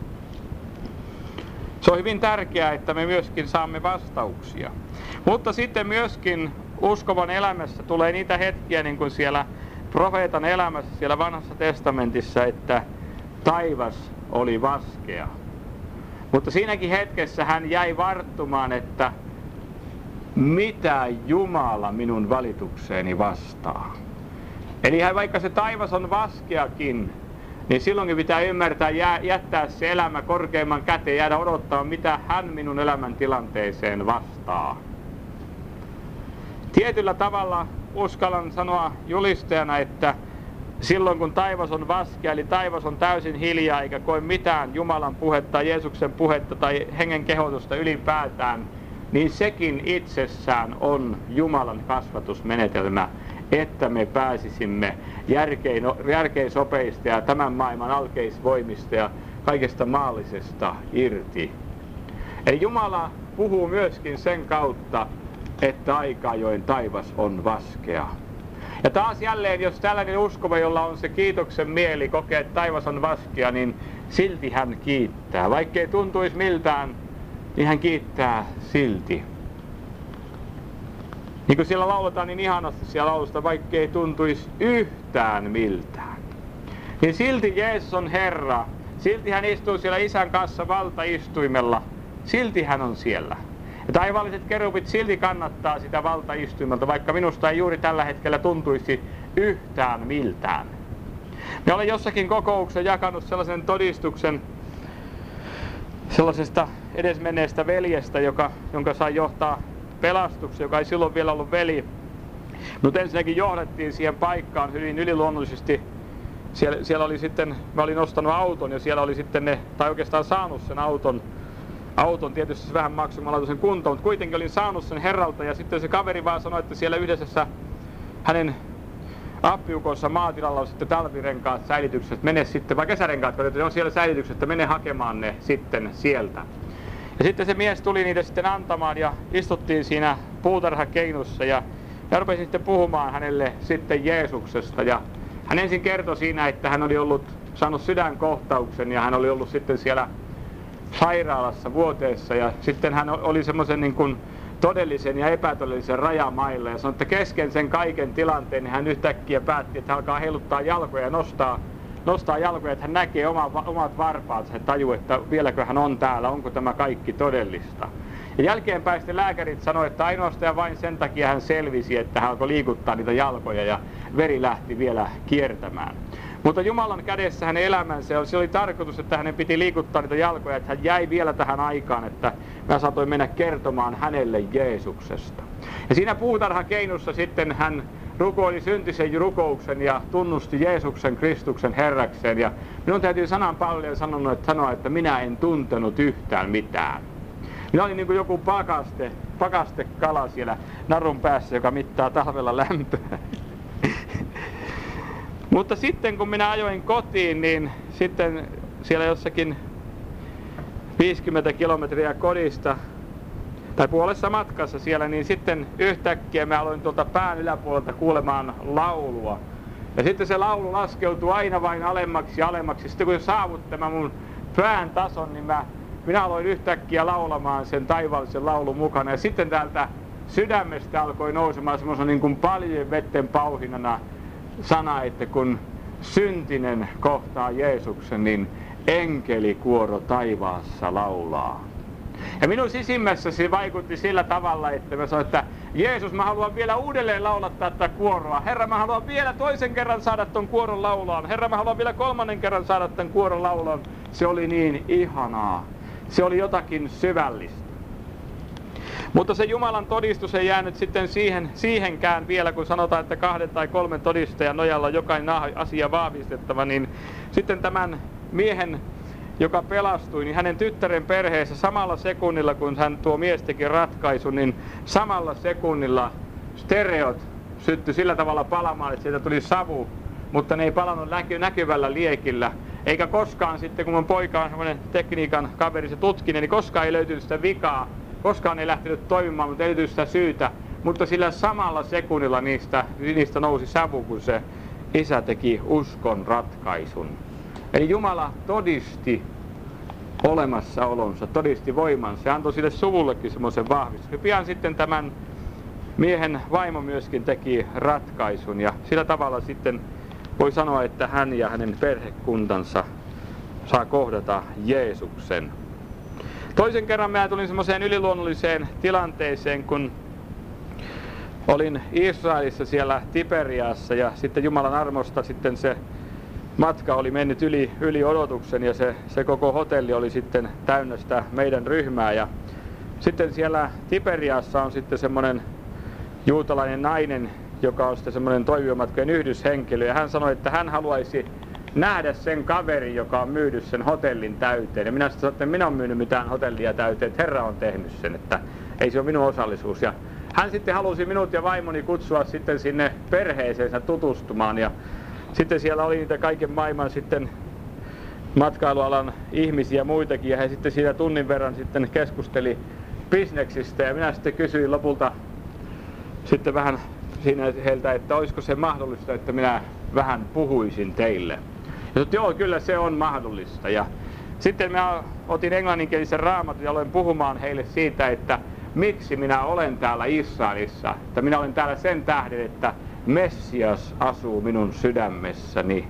S1: Se on hyvin tärkeää, että me myöskin saamme vastauksia. Mutta sitten myöskin uskovan elämässä tulee niitä hetkiä, niin kuin siellä profeetan elämässä, siellä vanhassa testamentissa, että taivas oli vaskea. Mutta siinäkin hetkessä hän jäi varttumaan, että mitä Jumala minun valitukseeni vastaa. Eli vaikka se taivas on vaskeakin, niin silloinkin pitää ymmärtää jättää se elämä korkeimman käteen, jäädä odottaa, mitä hän minun elämäntilanteeseen vastaa. Tietyllä tavalla uskallan sanoa julistajana, että silloin kun taivas on vaskea, eli taivas on täysin hiljaa eikä koe mitään Jumalan puhetta, Jeesuksen puhetta tai hengen kehotusta ylipäätään, niin sekin itsessään on Jumalan kasvatusmenetelmä, että me pääsisimme järkein, järkeisopeista ja tämän maailman alkeisvoimista ja kaikesta maallisesta irti. Eli Jumala puhuu myöskin sen kautta, että aika ajoin taivas on vaskea. Ja taas jälleen, jos tällainen uskova, jolla on se kiitoksen mieli, kokee, että taivas on vaskea, niin silti hän kiittää. Vaikkei tuntuisi miltään, niin hän kiittää silti. Niin kuin siellä lauletaan niin ihanasti siellä laulusta, vaikkei tuntuisi yhtään miltään. Niin silti Jeesus on Herra. Silti hän istuu siellä Isän kanssa valtaistuimella. Silti hän on siellä. Ja taivaalliset kerubit silti kannattaa sitä valtaistuimelta, vaikka minusta ei juuri tällä hetkellä tuntuisi yhtään miltään. Minä olen jossakin kokouksessa jakanut sellaisen todistuksen sellaisesta edesmenneestä veljestä, joka, jonka sai johtaa pelastuksen, joka ei silloin vielä ollut veli. Mutta ensinnäkin johdettiin siihen paikkaan hyvin yliluonnollisesti. Siellä, siellä oli sitten, mä olin ostanut auton ja siellä oli sitten ne, tai oikeastaan saanut sen auton. Auton tietysti vähän maksoi, mä laitoin sen kuntoon, mutta kuitenkin olin saanut sen herralta ja sitten se kaveri vaan sanoi, että siellä yhdessä hänen appiukonsa maatilalla on sitten talvirenkaat säilytykset, mene sitten, vai kesärenkaat, että on siellä säilytykset, että mene hakemaan ne sitten sieltä. Ja sitten se mies tuli niitä sitten antamaan ja istuttiin siinä puutarhakeinussa ja, ja rupesin sitten puhumaan hänelle sitten Jeesuksesta. Ja hän ensin kertoi siinä, että hän oli ollut saanut sydänkohtauksen ja hän oli ollut sitten siellä sairaalassa vuoteessa ja sitten hän oli semmoisen niin kuin todellisen ja epätodellisen rajamailla ja sanoi, että kesken sen kaiken tilanteen niin hän yhtäkkiä päätti, että hän alkaa heiluttaa jalkoja ja nostaa, nostaa jalkoja, että hän näkee oma, omat varpaansa ja tajuu, että vieläkö hän on täällä, onko tämä kaikki todellista. Ja jälkeenpäin sitten lääkärit sanoi, että ainoastaan vain sen takia hän selvisi, että hän alkoi liikuttaa niitä jalkoja ja veri lähti vielä kiertämään. Mutta Jumalan kädessä hänen elämänsä, se oli tarkoitus, että hänen piti liikuttaa niitä jalkoja, että hän jäi vielä tähän aikaan, että mä saatoin mennä kertomaan hänelle Jeesuksesta. Ja siinä puutarhakeinussa sitten hän rukoili syntisen rukouksen ja tunnusti Jeesuksen Kristuksen Herrakseen. Ja minun täytyy sanan paljon sanonut, että sanoa, että minä en tuntenut yhtään mitään. Minä olin niin kuin joku pakaste, pakastekala siellä narun päässä, joka mittaa talvella lämpöä. Mutta sitten kun minä ajoin kotiin, niin sitten siellä jossakin viisikymmentä kilometriä kodista, tai puolessa matkassa siellä, niin sitten yhtäkkiä mä aloin tuolta pään yläpuolelta kuulemaan laulua. Ja sitten se laulu laskeutui aina vain alemmaksi ja alemmaksi. Sitten kun se saavutti tämän mun pään tason, niin mä, minä aloin yhtäkkiä laulamaan sen taivaallisen laulun mukana. Ja sitten täältä sydämestä alkoi nousemaan semmoisen niin kuin paljon vetten pauhinana sana, että kun syntinen kohtaa Jeesuksen, niin enkelikuoro taivaassa laulaa. Ja minun sisimmässä se vaikutti sillä tavalla, että mä sanoin, että Jeesus, mä haluan vielä uudelleen laulattaa tätä kuoroa. Herra, mä haluan vielä toisen kerran saada ton kuoron laulaan. Herra, mä haluan vielä kolmannen kerran saada tämän kuoron laulaan. Se oli niin ihanaa. Se oli jotakin syvällistä. Mutta se Jumalan todistus ei jäänyt sitten siihen, siihenkään vielä, kun sanotaan, että kahden tai kolmen todistajan nojalla jokainen asia vahvistettava, niin sitten tämän miehen, joka pelastui, niin hänen tyttären perheessä samalla sekunnilla, kun hän tuo mies teki ratkaisun, niin samalla sekunnilla stereot syttyi sillä tavalla palamaan, että sieltä tuli savu, mutta ne ei palannut näky- näkyvällä liekillä. Eikä koskaan sitten, kun mun poika on semmoinen tekniikan kaveri, se tutkinen, niin koskaan ei löytynyt sitä vikaa, koskaan ei lähtenyt toimimaan, mutta ei löytynyt sitä syytä. Mutta sillä samalla sekunnilla niistä, niistä nousi savu, kun se isä teki uskon ratkaisun. Eli Jumala todisti olemassaolonsa, todisti voimansa. Se antoi sille suvullekin semmoisen vahvistuksen. Pian sitten tämän miehen vaimo myöskin teki ratkaisun. Ja sillä tavalla sitten voi sanoa, että hän ja hänen perhekuntansa saa kohdata Jeesuksen. Toisen kerran minä tulin semmoiseen yliluonnolliseen tilanteeseen, kun olin Israelissa siellä Tiberiassa ja sitten Jumalan armosta sitten se matka oli mennyt yli, yli odotuksen ja se, se koko hotelli oli sitten täynnä sitä meidän ryhmää. Ja sitten siellä Tiberiassa on sitten semmoinen juutalainen nainen, joka on sitten semmoinen toiviomatkojen yhdyshenkilö. Ja hän sanoi, että hän haluaisi nähdä sen kaverin, joka on myynyt sen hotellin täyteen. Ja minä sitten sanoin, että minä olen myynyt mitään hotellia täyteen, että Herra on tehnyt sen, että ei se ole minun osallisuus. Ja hän sitten halusi minut ja vaimoni kutsua sitten sinne perheeseensä tutustumaan. Ja sitten siellä oli niitä kaiken maailman sitten matkailualan ihmisiä muitakin, ja he sitten siinä tunnin verran sitten keskusteli bisneksistä, ja minä sitten kysyin lopulta sitten vähän siinä heiltä, että olisiko se mahdollista, että minä vähän puhuisin teille. Ja sanoin, joo, kyllä se on mahdollista. Ja sitten mä otin englanninkielisen raamatun ja aloin puhumaan heille siitä, että miksi minä olen täällä Israelissa, että minä olen täällä sen tähden, että Messias asuu minun sydämessäni.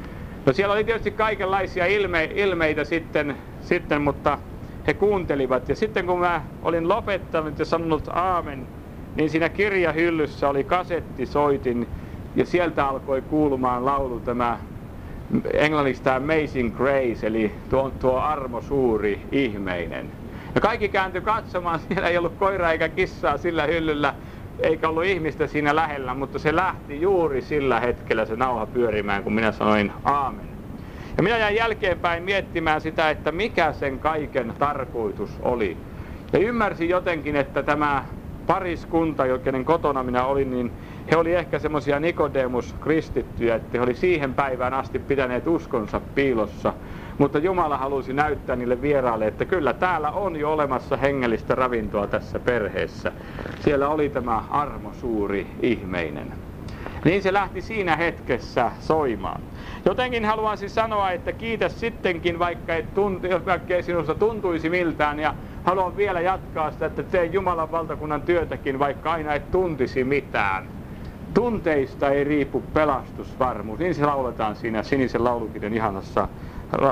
S1: No siellä oli tietysti kaikenlaisia ilme, ilmeitä sitten, sitten, mutta he kuuntelivat. Ja sitten kun mä olin lopettanut ja sanonut aamen, niin siinä kirjahyllyssä oli kasettisoitin ja sieltä alkoi kuulumaan laulu tämä englannista Amazing Grace, eli tuo, tuo armo suuri ihmeinen. Ja kaikki kääntyi katsomaan, siellä ei ollut koiraa eikä kissaa sillä hyllyllä, eikä ollut ihmistä siinä lähellä, mutta se lähti juuri sillä hetkellä se nauha pyörimään, kun minä sanoin aamen. Ja minä jäin jälkeenpäin miettimään sitä, että mikä sen kaiken tarkoitus oli. Ja ymmärsin jotenkin, että tämä pariskunta, kenen kotona minä olin, niin he oli ehkä semmoisia Nikodemus-kristittyjä, että he oli siihen päivään asti pitäneet uskonsa piilossa. Mutta Jumala halusi näyttää niille vieraille, että kyllä täällä on jo olemassa hengellistä ravintoa tässä perheessä. Siellä oli tämä armo suuri ihmeinen. Niin se lähti siinä hetkessä soimaan. Jotenkin haluaisin sanoa, että kiitos sittenkin, vaikka, et tuntu, vaikka ei sinusta tuntuisi miltään. Ja haluan vielä jatkaa sitä, että tee Jumalan valtakunnan työtäkin, vaikka aina et tuntisi mitään. Tunteista ei riipu pelastusvarmuus. Niin se lauletaan siinä sinisen laulukirjan ihanassa, ra,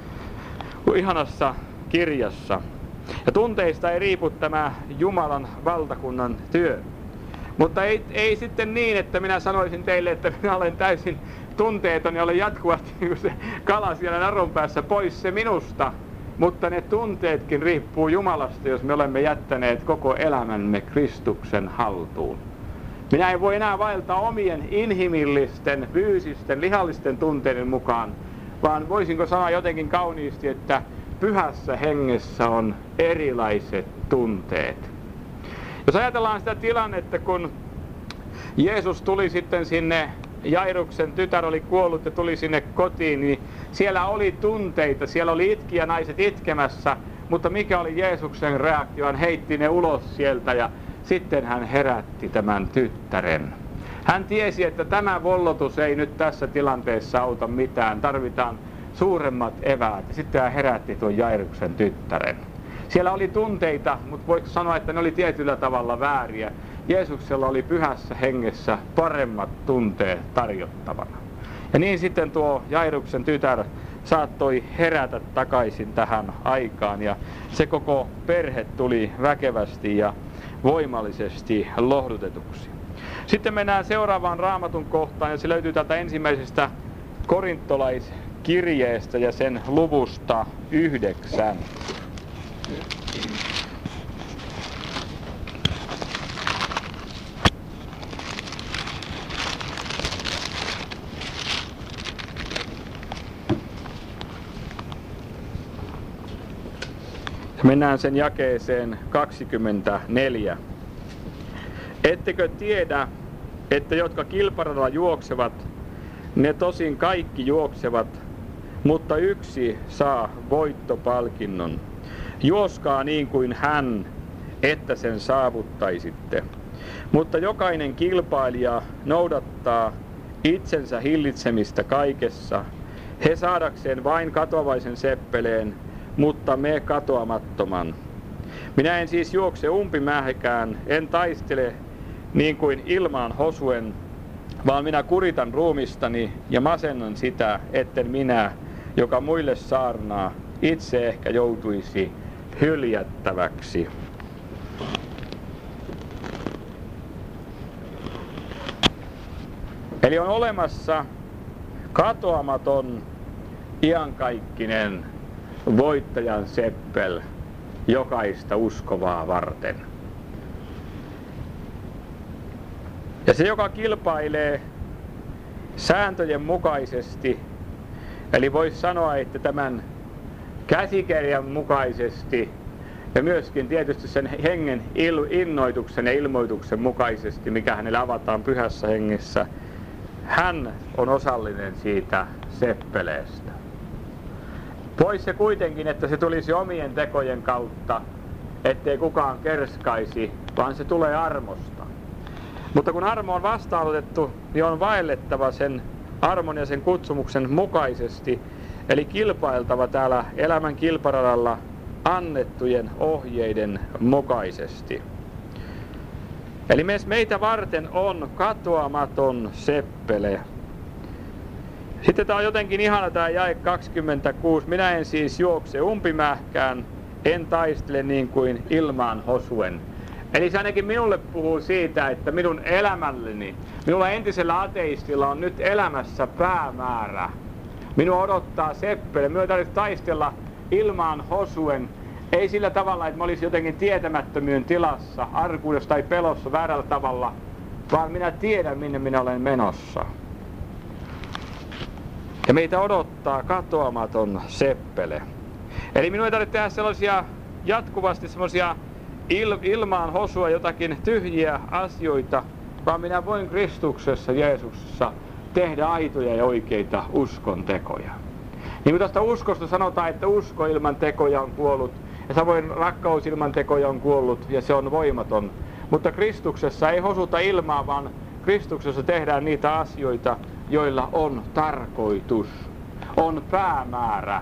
S1: ihanassa kirjassa. Ja tunteista ei riipu tämä Jumalan valtakunnan työ. Mutta ei, ei sitten niin, että minä sanoisin teille, että minä olen täysin tunteeton ja olen jatkuvasti niin kuin se kala siellä narun päässä pois se minusta. Mutta ne tunteetkin riippuu Jumalasta, jos me olemme jättäneet koko elämämme Kristuksen haltuun. Minä en voi enää vaeltaa omien inhimillisten, fyysisten, lihallisten tunteiden mukaan, vaan voisinko sanoa jotenkin kauniisti, että pyhässä hengessä on erilaiset tunteet. Jos ajatellaan sitä tilannetta, kun Jeesus tuli sitten sinne, Jairuksen tytär oli kuollut ja tuli sinne kotiin, niin siellä oli tunteita, siellä oli itkijänaiset itkemässä, mutta mikä oli Jeesuksen reaktio? Hän heitti ne ulos sieltä ja sitten hän herätti tämän tyttären. Hän tiesi, että tämä vollotus ei nyt tässä tilanteessa auta mitään, tarvitaan suuremmat eväät. Sitten hän herätti tuon Jairuksen tyttären. Siellä oli tunteita, mutta voiko sanoa, että ne oli tietyllä tavalla vääriä. Jeesuksella oli pyhässä hengessä paremmat tunteet tarjottavana. Ja niin sitten tuo Jairuksen tytär saattoi herätä takaisin tähän aikaan ja se koko perhe tuli väkevästi ja voimallisesti lohdutetuksi. Sitten mennään seuraavaan Raamatun kohtaan ja se löytyy täältä ensimmäisestä korintolaiskirjeestä ja sen luvusta yhdeksän. Mennään sen jakeeseen kaksikymmentäneljä. Ettekö tiedä, että jotka kilparadalla juoksevat, ne tosin kaikki juoksevat, mutta yksi saa voittopalkinnon. Juoskaa niin kuin hän, että sen saavuttaisitte. Mutta jokainen kilpailija noudattaa itsensä hillitsemistä kaikessa, he saadakseen vain katoavaisen seppeleen, mutta me katoamattoman. Minä en siis juokse umpimähkään, en taistele niin kuin ilmaan hosuen, vaan minä kuritan ruumistani ja masennan sitä, etten minä, joka muille saarnaa, itse ehkä joutuisi hyljättäväksi. Eli on olemassa katoamaton, iankaikkinen voittajan seppel jokaista uskovaa varten. Ja se, joka kilpailee sääntöjen mukaisesti, eli voisi sanoa, että tämän käsikirjan mukaisesti ja myöskin tietysti sen hengen innoituksen ja ilmoituksen mukaisesti, mikä hänelle avataan pyhässä hengessä, hän on osallinen siitä seppeleestä. Pois se kuitenkin, että se tulisi omien tekojen kautta, ettei kukaan kerskaisi, vaan se tulee armosta. Mutta kun armo on vastaanotettu, niin on vaellettava sen armon ja sen kutsumuksen mukaisesti, eli kilpailtava täällä elämän kilparadalla annettujen ohjeiden mukaisesti. Eli meitä varten on katoamaton seppele. Sitten tää on jotenkin ihana tää jae kaksikymmentäkuusi. Minä en siis juokse umpimähkään, en taistele niin kuin ilmaan hosuen. Eli se ainakin minulle puhuu siitä, että minun elämälleni, minulla entisellä ateistilla on nyt elämässä päämäärä. Minua odottaa seppele. Minua tarvitsee taistella ilmaan hosuen. Ei sillä tavalla, että mä olisin jotenkin tietämättömyyden tilassa, arkuudessa tai pelossa väärällä tavalla, vaan minä tiedän, minne minä olen menossa. Ja meitä odottaa katoamaton seppele. Eli minun ei tarvitse tehdä sellaisia jatkuvasti sellaisia il, ilmaan hosua jotakin tyhjiä asioita, vaan minä voin Kristuksessa, Jeesuksessa tehdä aitoja ja oikeita uskon tekoja. Niin kuin tästä uskosta sanotaan, että usko ilman tekoja on kuollut, ja samoin rakkaus ilman tekoja on kuollut, ja se on voimaton. Mutta Kristuksessa ei hosuta ilmaa, vaan Kristuksessa tehdään niitä asioita, joilla on tarkoitus, on päämäärä.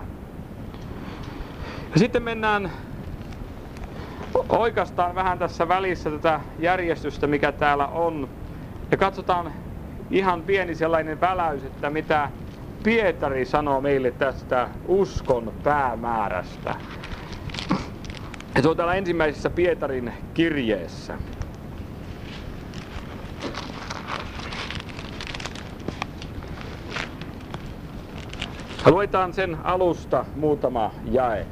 S1: Ja sitten mennään oikeastaan vähän tässä välissä tätä järjestystä, mikä täällä on. Ja katsotaan ihan pieni sellainen väläys, että mitä Pietari sanoo meille tästä uskon päämäärästä. Ja se on täällä ensimmäisessä Pietarin kirjeessä. Luetaan sen alusta muutama jae.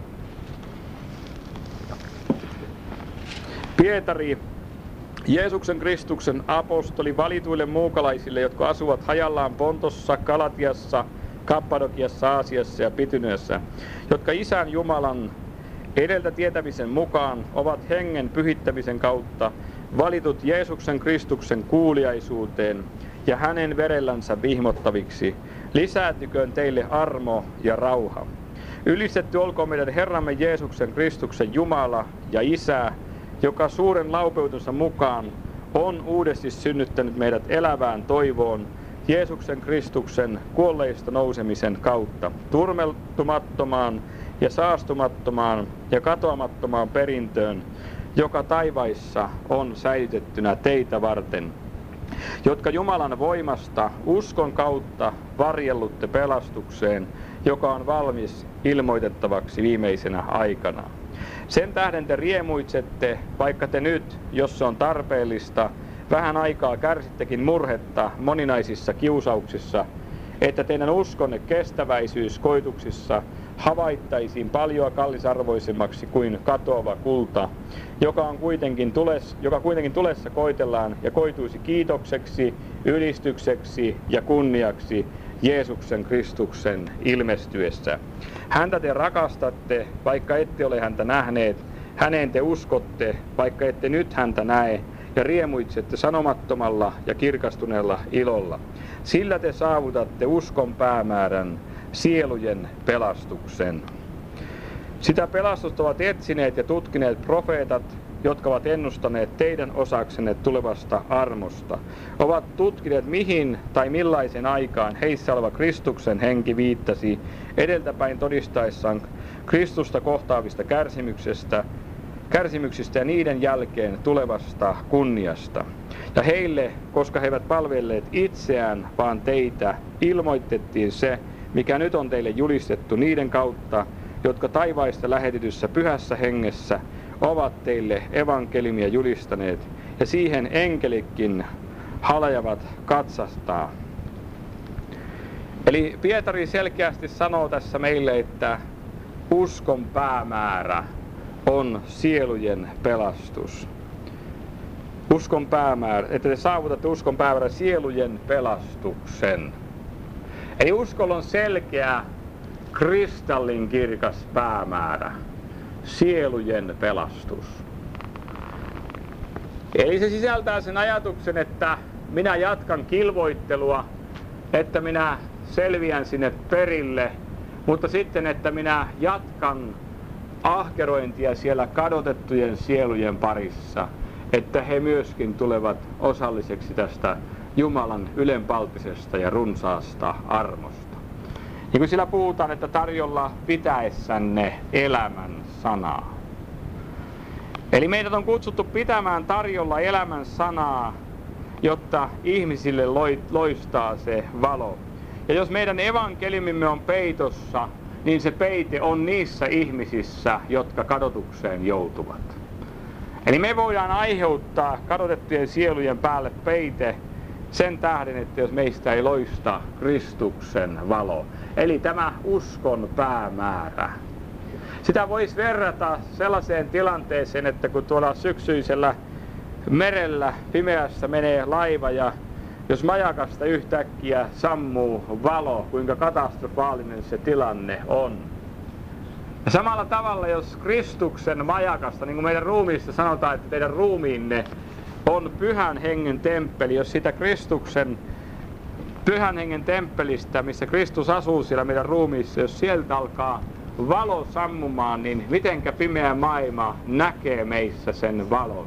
S1: Pietari, Jeesuksen Kristuksen apostoli valituille muukalaisille, jotka asuvat hajallaan Pontossa, Galatiassa, Kappadokiassa, Aasiassa ja Bityniassa, jotka Isän Jumalan edeltä tietämisen mukaan ovat hengen pyhittämisen kautta valitut Jeesuksen Kristuksen kuuliaisuuteen ja hänen verellänsä vihmottaviksi. Lisääntyköön teille armo ja rauha. Ylistetty olkoon meidän Herramme Jeesuksen Kristuksen Jumala ja Isä, joka suuren laupeutensa mukaan on uudesti synnyttänyt meidät elävään toivoon Jeesuksen Kristuksen kuolleista nousemisen kautta, turmeltumattomaan ja saastumattomaan ja katoamattomaan perintöön, joka taivaissa on säilytettynä teitä varten, jotka Jumalan voimasta uskon kautta varjellutte pelastukseen, joka on valmis ilmoitettavaksi viimeisenä aikana. Sen tähden te riemuitsette, vaikka te nyt, jos se on tarpeellista, vähän aikaa kärsittekin murhetta moninaisissa kiusauksissa, että teidän uskonne kestäväisyys koituksissa havaittaisiin paljon kallisarvoisemmaksi kuin katoava kulta, joka, on kuitenkin tules, joka kuitenkin tulessa koitellaan ja koituisi kiitokseksi, ylistykseksi ja kunniaksi Jeesuksen Kristuksen ilmestyessä. Häntä te rakastatte, vaikka ette ole häntä nähneet, häneen te uskotte, vaikka ette nyt häntä näe, ja riemuitsette sanomattomalla ja kirkastuneella ilolla. Sillä te saavutatte uskon päämäärän, sielujen pelastuksen. Sitä pelastusta ovat etsineet ja tutkineet profeetat, jotka ovat ennustaneet teidän osaksenne tulevasta armosta. Ovat tutkineet mihin tai millaisen aikaan heissä oleva Kristuksen henki viittasi edeltäpäin todistaessaan Kristusta kohtaavista kärsimyksestä, kärsimyksistä ja niiden jälkeen tulevasta kunniasta. Ja heille, koska he eivät palvelleet itseään, vaan teitä, ilmoitettiin se, mikä nyt on teille julistettu niiden kautta, jotka taivaista lähetetyssä pyhässä hengessä ovat teille evankeliumia julistaneet, ja siihen enkelikin halajavat katsastaa. Eli Pietari selkeästi sanoo tässä meille, että uskon päämäärä on sielujen pelastus. Uskon päämäärä, että te saavutatte uskon päämäärä sielujen pelastuksen. Eli uskolla on selkeä, kristallinkirkas päämäärä, sielujen pelastus. Eli se sisältää sen ajatuksen, että minä jatkan kilvoittelua, että minä selviän sinne perille, mutta sitten, että minä jatkan ahkerointia siellä kadotettujen sielujen parissa, että he myöskin tulevat osalliseksi tästä Jumalan ylenpalttisesta ja runsaasta armosta. Niin kuin sillä puhutaan, että tarjolla pitäessänne elämän sanaa. Eli meidät on kutsuttu pitämään tarjolla elämän sanaa, jotta ihmisille loistaa se valo. Ja jos meidän evankeliumimme on peitossa, niin se peite on niissä ihmisissä, jotka kadotukseen joutuvat. Eli me voidaan aiheuttaa kadotettujen sielujen päälle peite sen tähden, että jos meistä ei loista Kristuksen valo. Eli tämä uskon päämäärä. Sitä voisi verrata sellaiseen tilanteeseen, että kun tuolla syksyisellä merellä pimeässä menee laiva ja jos majakasta yhtäkkiä sammuu valo, kuinka katastrofaalinen se tilanne on. Ja samalla tavalla, jos Kristuksen majakasta, niin kuin meidän ruumiissa sanotaan, että teidän ruumiinne on pyhän hengen temppeli, jos sitä Kristuksen pyhän hengen temppelistä, missä Kristus asuu siellä meidän ruumiissa, jos sieltä alkaa valo sammumaan, niin mitenkä pimeä maailma näkee meissä sen valon?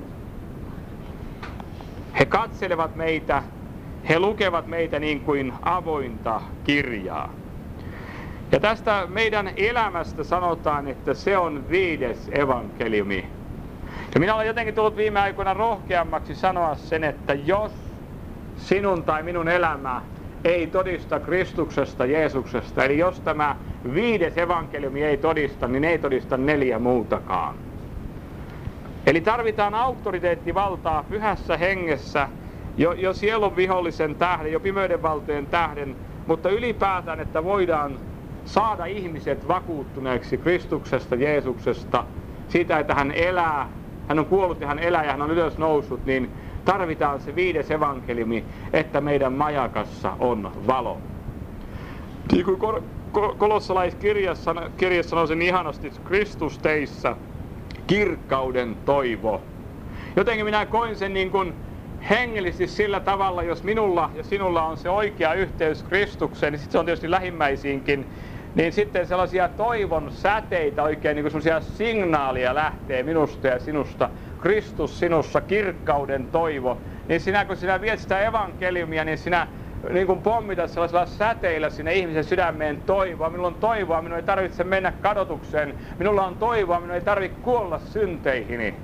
S1: He katselevat meitä, he lukevat meitä niin kuin avointa kirjaa. Ja tästä meidän elämästä sanotaan, että se on viides evankeliumi. Ja minä olen jotenkin tullut viime aikoina rohkeammaksi sanoa sen, että jos sinun tai minun elämä ei todista Kristuksesta, Jeesuksesta, eli jos tämä viides evankeliumi ei todista, niin ei todista neljä muutakaan. Eli tarvitaan auktoriteettivaltaa pyhässä hengessä, jo, jo sielun vihollisen tähden, jo pimeyden valtojen tähden, mutta ylipäätään, että voidaan saada ihmiset vakuuttuneeksi Kristuksesta, Jeesuksesta, siitä, että hän elää, hän on kuollut ja hän elää ja hän on ylös noussut, niin tarvitaan se viides evankeliumi, että meidän majakassa on valo. Niin kuin kol- kol- kolossalaiskirjassa kirjassa sanoo sen ihanasti, Kristus teissä, kirkkauden toivo. Jotenkin minä koin sen niin kuin hengellisesti sillä tavalla, jos minulla ja sinulla on se oikea yhteys Kristukseen, niin sitten se on tietysti lähimmäisiinkin, niin sitten sellaisia toivon säteitä, oikein niin kuin sellaisia signaalia lähtee minusta ja sinusta. Kristus sinussa, kirkkauden toivo. Niin sinä, kun sinä viet sitä evankeliumia, niin sinä niin kuin pommitat sellaisella säteillä sinne ihmisen sydämeen toivoa. Minulla on toivoa, minun ei tarvitse mennä kadotukseen. Minulla on toivoa, minun ei tarvitse kuolla synteihini.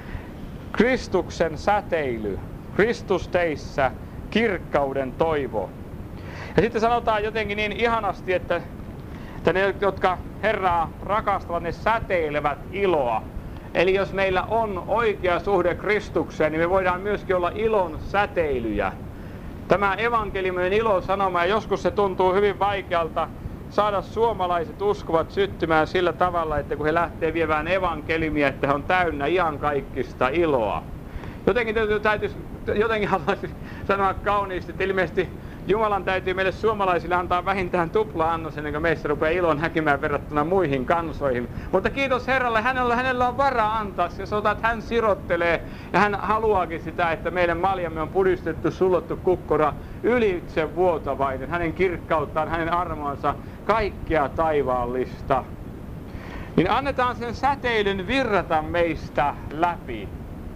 S1: Kristuksen säteily, Kristus teissä, kirkkauden toivo. Ja sitten sanotaan jotenkin niin ihanasti, että, että ne, jotka Herraa rakastavat, ne säteilevät iloa. Eli jos meillä on oikea suhde Kristukseen, niin me voidaan myöskin olla ilon säteilyjä. Tämä evankeliumin ilo sanoma, ja joskus se tuntuu hyvin vaikealta saada suomalaiset uskovat syttymään sillä tavalla, että kun he lähtee viemään evankeliumia, että he on täynnä iankaikkista iloa. Jotenkin, täytyisi, jotenkin haluaisin sanoa kauniisti, että ilmeisesti Jumalan täytyy meille suomalaisille antaa vähintään tupla-annos ennen kuin meissä rupeaa ilon häkimään verrattuna muihin kansoihin. Mutta kiitos Herralle, hänellä, hänellä on varaa antaa. Ja sanotaan, että hän sirottelee ja hän haluaakin sitä, että meidän maljamme on pudistettu, sullottu kukkora ylitse vuotavainen. Hänen kirkkauttaan, hänen armoansa, kaikkea taivaallista. Niin annetaan sen säteilyn virrata meistä läpi.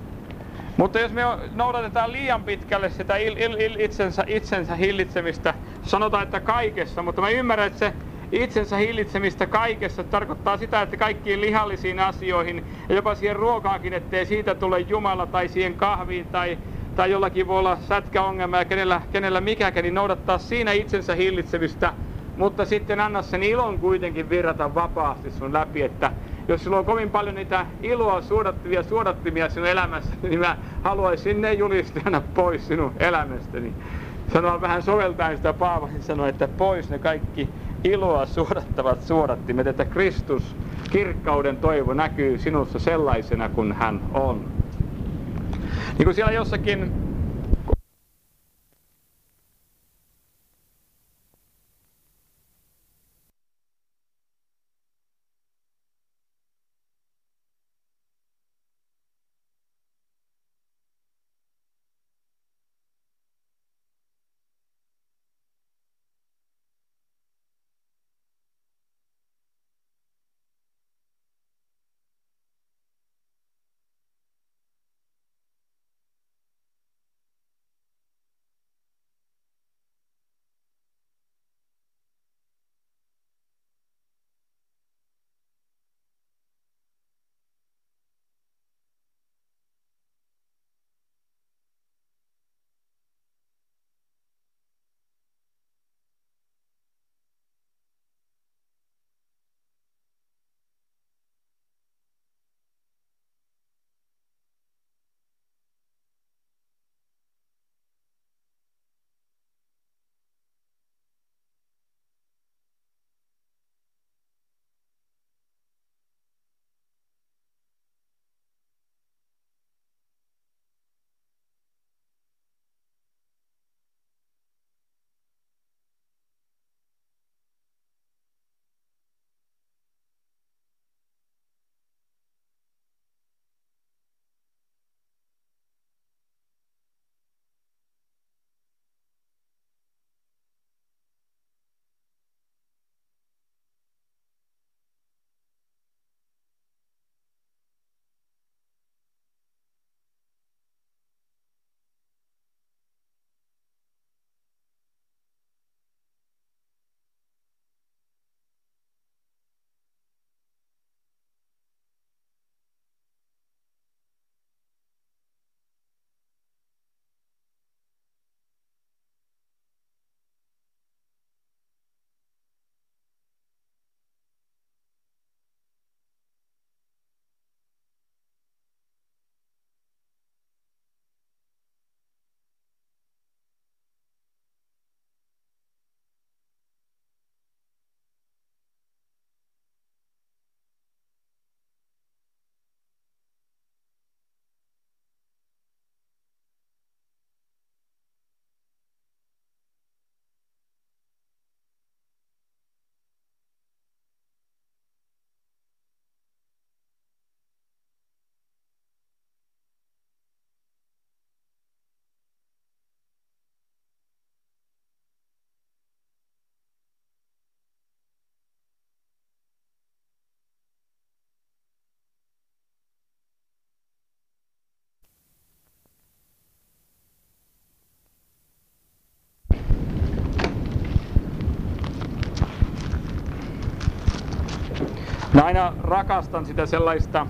S1: Mutta jos me noudatetaan liian pitkälle sitä il, il, il, itsensä, itsensä hillitsemistä, sanotaan, että kaikessa, mutta mä ymmärrän, että se itsensä hillitsemistä kaikessa tarkoittaa sitä, että kaikkiin lihallisiin asioihin ja jopa siihen ruokaankin, ettei siitä tule Jumala tai siihen kahviin tai, tai jollakin voi olla sätkäongelma ja kenellä, kenellä mikäkään, niin noudattaa siinä itsensä hillitsemistä, mutta sitten anna sen ilon kuitenkin virrata vapaasti sun läpi, että jos sulla on kovin paljon niitä iloa suodattavia suodattimia sinun elämässä, niin mä haluaisin ne julistajana pois sinun elämästäni. Sanoa vähän soveltaen sitä Paavali sanoi, että pois ne kaikki iloa suodattavat suodattimet, että Kristus, kirkkauden toivo, näkyy sinussa sellaisena kuin hän on. Niin kuin siellä jossakin Mä aina rakastan sitä sellaista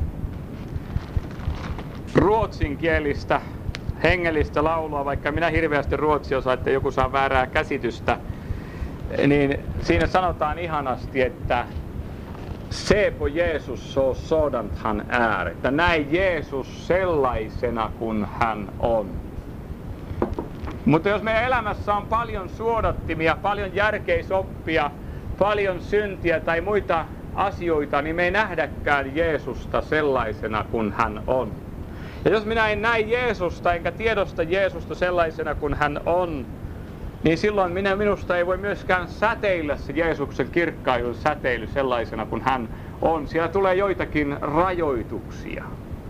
S1: ruotsinkielistä hengellistä laulua, vaikka minä hirveästi ruotsia osaan, että joku saa väärää käsitystä, niin siinä sanotaan ihanasti, että se på Jesus så sådant han är, että näin Jeesus sellaisena kuin hän on. Mutta jos meidän elämässä on paljon suodattimia, paljon järkeisoppia, paljon syntiä tai muita asioita, niin me ei nähdäkään Jeesusta sellaisena kuin hän on. Ja jos minä en näe Jeesusta enkä tiedosta Jeesusta sellaisena kuin hän on, niin silloin minä, minusta ei voi myöskään säteillä se Jeesuksen kirkkailun säteily sellaisena kuin hän on. Siellä tulee joitakin rajoituksia.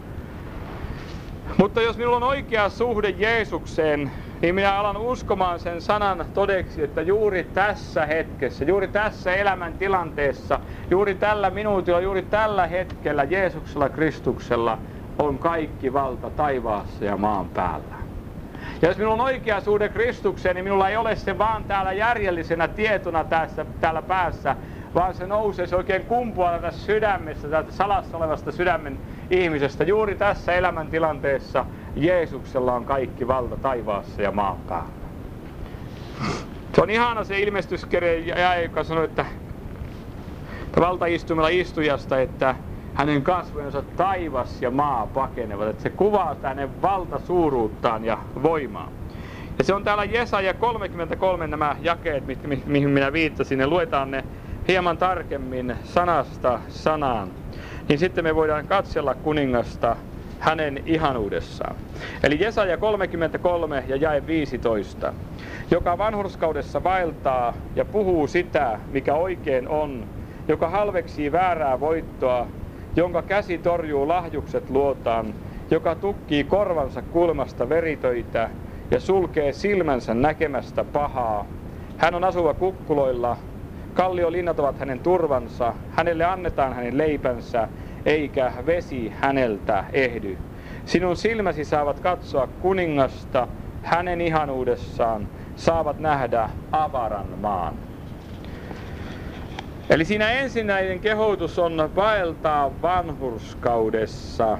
S1: Mutta jos minulla on oikea suhde Jeesukseen, niin minä alan uskomaan sen sanan todeksi, että juuri tässä hetkessä, juuri tässä elämän tilanteessa, juuri tällä minuutilla, juuri tällä hetkellä Jeesuksella Kristuksella on kaikki valta taivaassa ja maan päällä. Ja jos minulla on oikea suhde Kristukseen, niin minulla ei ole se vaan täällä järjellisenä tietona tässä, täällä päässä, vaan se nousee, se oikein kumpuaa tästä sydämestä, täältä salassa olevasta sydämen ihmisestä. Juuri tässä elämäntilanteessa Jeesuksella on kaikki valta taivaassa ja maan päällä. Se on ihana se ilmestyskirja, joka sanoo, että valtaistumilla istujasta, että hänen kasvojensa taivas ja maa pakenevat. Että se kuvaa hänen valtasuuruuttaan ja voimaa. Ja se on täällä Jesaja kolmekymmentäkolme nämä jakeet, mi- mihin minä viittasin. Ja luetaan ne hieman tarkemmin sanasta sanaan. Niin sitten me voidaan katsella kuningasta hänen ihanuudessaan. Eli Jesaja kolmekymmentäkolme ja jae viisitoista. Joka vanhurskaudessa vaeltaa ja puhuu sitä, mikä oikein on, joka halveksii väärää voittoa, jonka käsi torjuu lahjukset luotaan, joka tukkii korvansa kulmasta veritöitä ja sulkee silmänsä näkemästä pahaa. Hän on asuva kukkuloilla, kalliolinnat ovat hänen turvansa, hänelle annetaan hänen leipänsä, eikä vesi häneltä ehdy. Sinun silmäsi saavat katsoa kuningasta, hänen ihanuudessaan saavat nähdä avaran maan. Eli siinä ensinnäinen kehotus on vaeltaa vanhurskaudessa.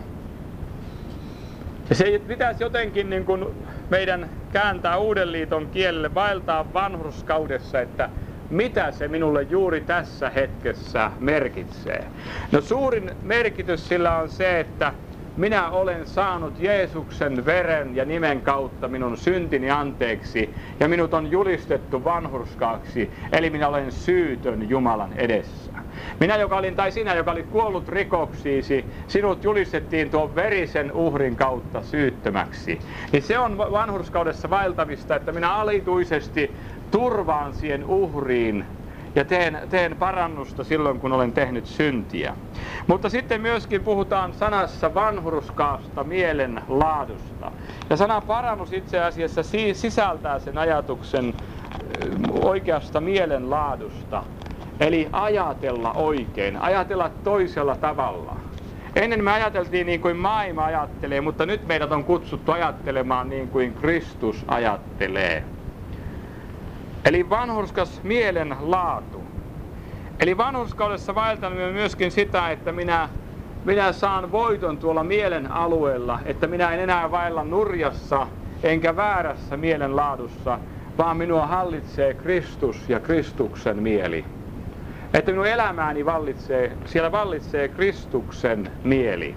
S1: Ja se pitäisi jotenkin niin kuin meidän kääntää Uuden liiton kielelle, vaeltaa vanhurskaudessa, että mitä se minulle juuri tässä hetkessä merkitsee. No suurin merkitys sillä on se, että minä olen saanut Jeesuksen veren ja nimen kautta minun syntini anteeksi ja minut on julistettu vanhurskaaksi, eli minä olen syytön Jumalan edessä. Minä, joka olin, tai sinä, joka olit kuollut rikoksiisi, sinut julistettiin tuon verisen uhrin kautta syyttömäksi. Niin se on vanhurskaudessa vaeltavista, että minä alituisesti turvaan siihen uhriin ja teen, teen parannusta silloin, kun olen tehnyt syntiä. Mutta sitten myöskin puhutaan sanassa vanhurskaasta mielenlaadusta. Ja sana parannus itse asiassa sisältää sen ajatuksen oikeasta mielenlaadusta. Eli ajatella oikein, ajatella toisella tavalla. Ennen me ajateltiin niin kuin maailma ajattelee, mutta nyt meidät on kutsuttu ajattelemaan niin kuin Kristus ajattelee. Eli vanhurskas mielenlaatu. Eli vanhurskaudessa vaeltamme myöskin sitä, että minä, minä saan voiton tuolla mielen alueella, että minä en enää vaella nurjassa enkä väärässä mielenlaadussa, vaan minua hallitsee Kristus ja Kristuksen mieli. Että minun elämääni vallitsee, siellä vallitsee Kristuksen mieli.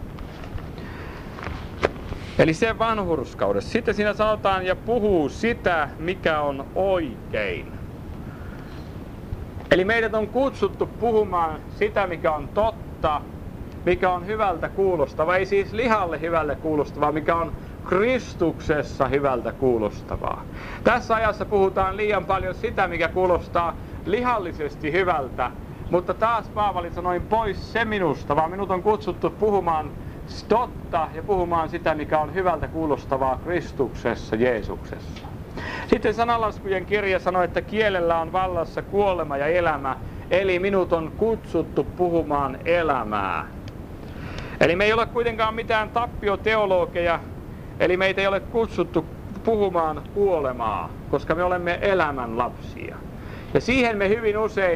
S1: Eli se vanhurskaudessa. Sitten siinä sanotaan ja puhuu sitä, mikä on oikein. Eli meidät on kutsuttu puhumaan sitä, mikä on totta, mikä on hyvältä kuulostavaa. Ei siis lihalle hyvältä kuulostavaa, mikä on Kristuksessa hyvältä kuulostavaa. Tässä ajassa puhutaan liian paljon sitä, mikä kuulostaa lihallisesti hyvältä, mutta taas Paavali sanoi pois se minusta, vaan minut on kutsuttu puhumaan totta ja puhumaan sitä, mikä on hyvältä kuulostavaa Kristuksessa, Jeesuksessa. Sitten sananlaskujen kirja sanoi, että kielellä on vallassa kuolema ja elämä, eli minut on kutsuttu puhumaan elämää. Eli me ei ole kuitenkaan mitään tappioteologeja, eli meitä ei ole kutsuttu puhumaan kuolemaa, koska me olemme elämän lapsia. Ja siihen me hyvin usein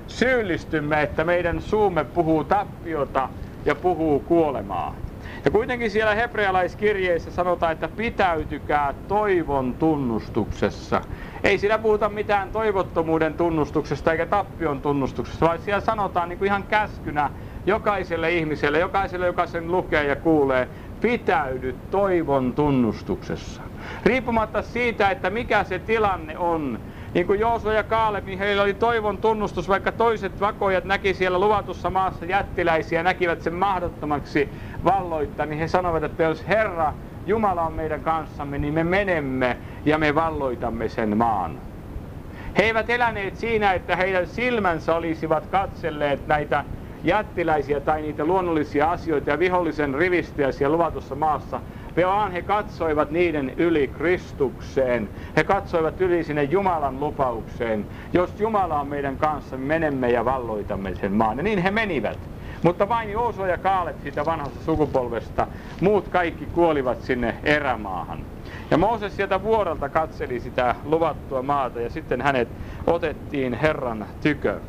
S1: syyllistymme, että meidän suumme puhuu tappiota ja puhuu kuolemaa. Ja kuitenkin siellä hebrealaiskirjeessä sanotaan, että pitäytykää toivon tunnustuksessa. Ei siinä puhuta mitään toivottomuuden tunnustuksesta eikä tappion tunnustuksesta, vaan siellä sanotaan niin kuin ihan käskynä jokaiselle ihmiselle, jokaiselle, joka sen lukee ja kuulee, pitäydy toivon tunnustuksessa. Riippumatta siitä, että mikä se tilanne on. Niin kuin Joosua ja Kaaleb, niin heillä oli toivon tunnustus, vaikka toiset vakoijat näki siellä luvatussa maassa jättiläisiä, näkivät sen mahdottomaksi valloittaa, niin he sanoivat, että jos Herra, Jumala on meidän kanssamme, niin me menemme ja me valloitamme sen maan. He eivät eläneet siinä, että heidän silmänsä olisivat katselleet näitä jättiläisiä tai niitä luonnollisia asioita ja vihollisen rivistöjä siellä luvatussa maassa, vaan he katsoivat niiden yli Kristukseen. He katsoivat yli sinne Jumalan lupaukseen. Jos Jumala on meidän kanssa, menemme ja valloitamme sen maan. Ja niin he menivät. Mutta vain Joosua ja Kaaleb siitä vanhasta sukupolvesta, muut kaikki kuolivat sinne erämaahan. Ja Mooses sieltä vuorelta katseli sitä luvattua maata ja sitten hänet otettiin Herran tykö.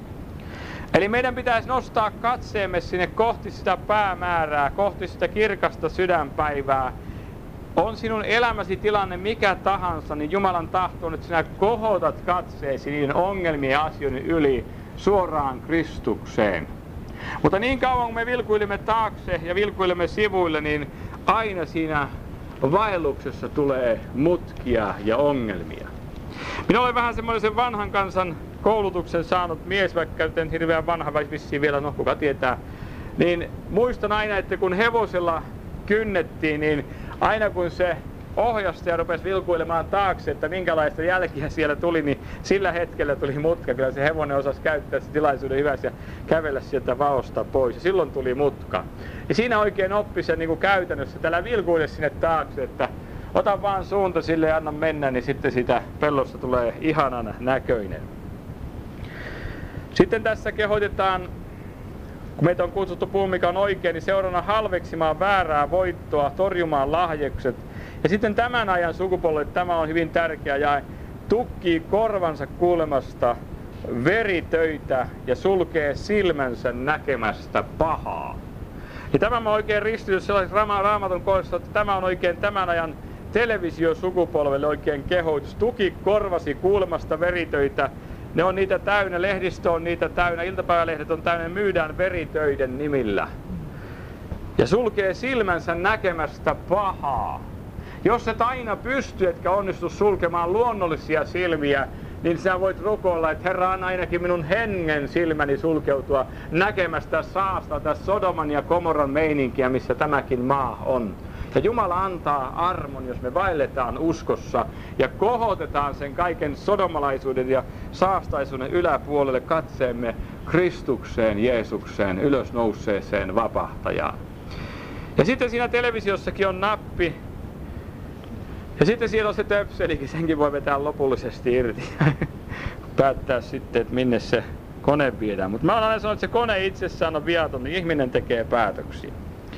S1: Eli meidän pitäisi nostaa katseemme sinne kohti sitä päämäärää, kohti sitä kirkasta sydänpäivää. On sinun elämäsi tilanne mikä tahansa, niin Jumalan tahto on, että sinä kohotat katseesi niiden ongelmien ja asioiden yli suoraan Kristukseen. Mutta niin kauan kun me vilkuilemme taakse ja vilkuilemme sivuille, niin aina siinä vaelluksessa tulee mutkia ja ongelmia. Minä olen vähän semmoisen vanhan kansan koulutuksen saanut mies, vaikka en hirveän vanha, vai vissiin vielä, no kuka tietää. Niin muistan aina, että kun hevosella kynnettiin, niin aina kun se ohjastaja rupesi vilkuilemaan taakse, että minkälaista jälkiä siellä tuli, niin sillä hetkellä tuli mutka. Kyllä se hevonen osasi käyttää se tilaisuuden hyväksi ja kävellä sieltä vaosta pois. Ja silloin tuli mutka. Ja siinä oikein oppi sen niin kuin käytännössä, tällä vilkuile sinne taakse, että ota vaan suunta sille ja anna mennä, niin sitten sitä pellosta tulee ihanan näköinen. Sitten tässä kehotetaan, kun meitä on kutsuttu puhumaan mikä on oikein, niin seurana halveksimaan väärää voittoa, torjumaan lahjukset. Ja sitten tämän ajan sukupolvelle tämä on hyvin tärkeä jae. Tukkii korvansa kuulemasta veritöitä ja sulkee silmänsä näkemästä pahaa. Ja tämä on oikein ristitys sellaisessa Raamatun kohdassa, että tämä on oikein tämän ajan televisiosukupolvelle oikein kehoitus. Tuki korvasi kuulemasta veritöitä. Ne on niitä täynnä, lehdistö on niitä täynnä, iltapäivälehdet on täynnä, myydään veritöiden nimillä. Ja sulkee silmänsä näkemästä pahaa. Jos et aina pysty, etkä onnistu sulkemaan luonnollisia silmiä, niin sä voit rukoilla, että Herra, anna ainakin minun hengen silmäni sulkeutua näkemästä saasta tässä Sodoman ja Komoran meininkiä, missä tämäkin maa on. Ja Jumala antaa armon, jos me vaelletaan uskossa ja kohotetaan sen kaiken sodomalaisuuden ja saastaisuuden yläpuolelle katseemme Kristukseen, Jeesukseen, ylösnouseeseen vapahtajaan. Ja sitten siinä televisiossakin on nappi. Ja sitten siellä on se töpselikin, senkin voi vetää lopullisesti irti. Päättää sitten, että minne se kone viedään. Mutta mä olen aina sanonut, että se kone itsessään on viaton, niin ihminen tekee päätöksiä.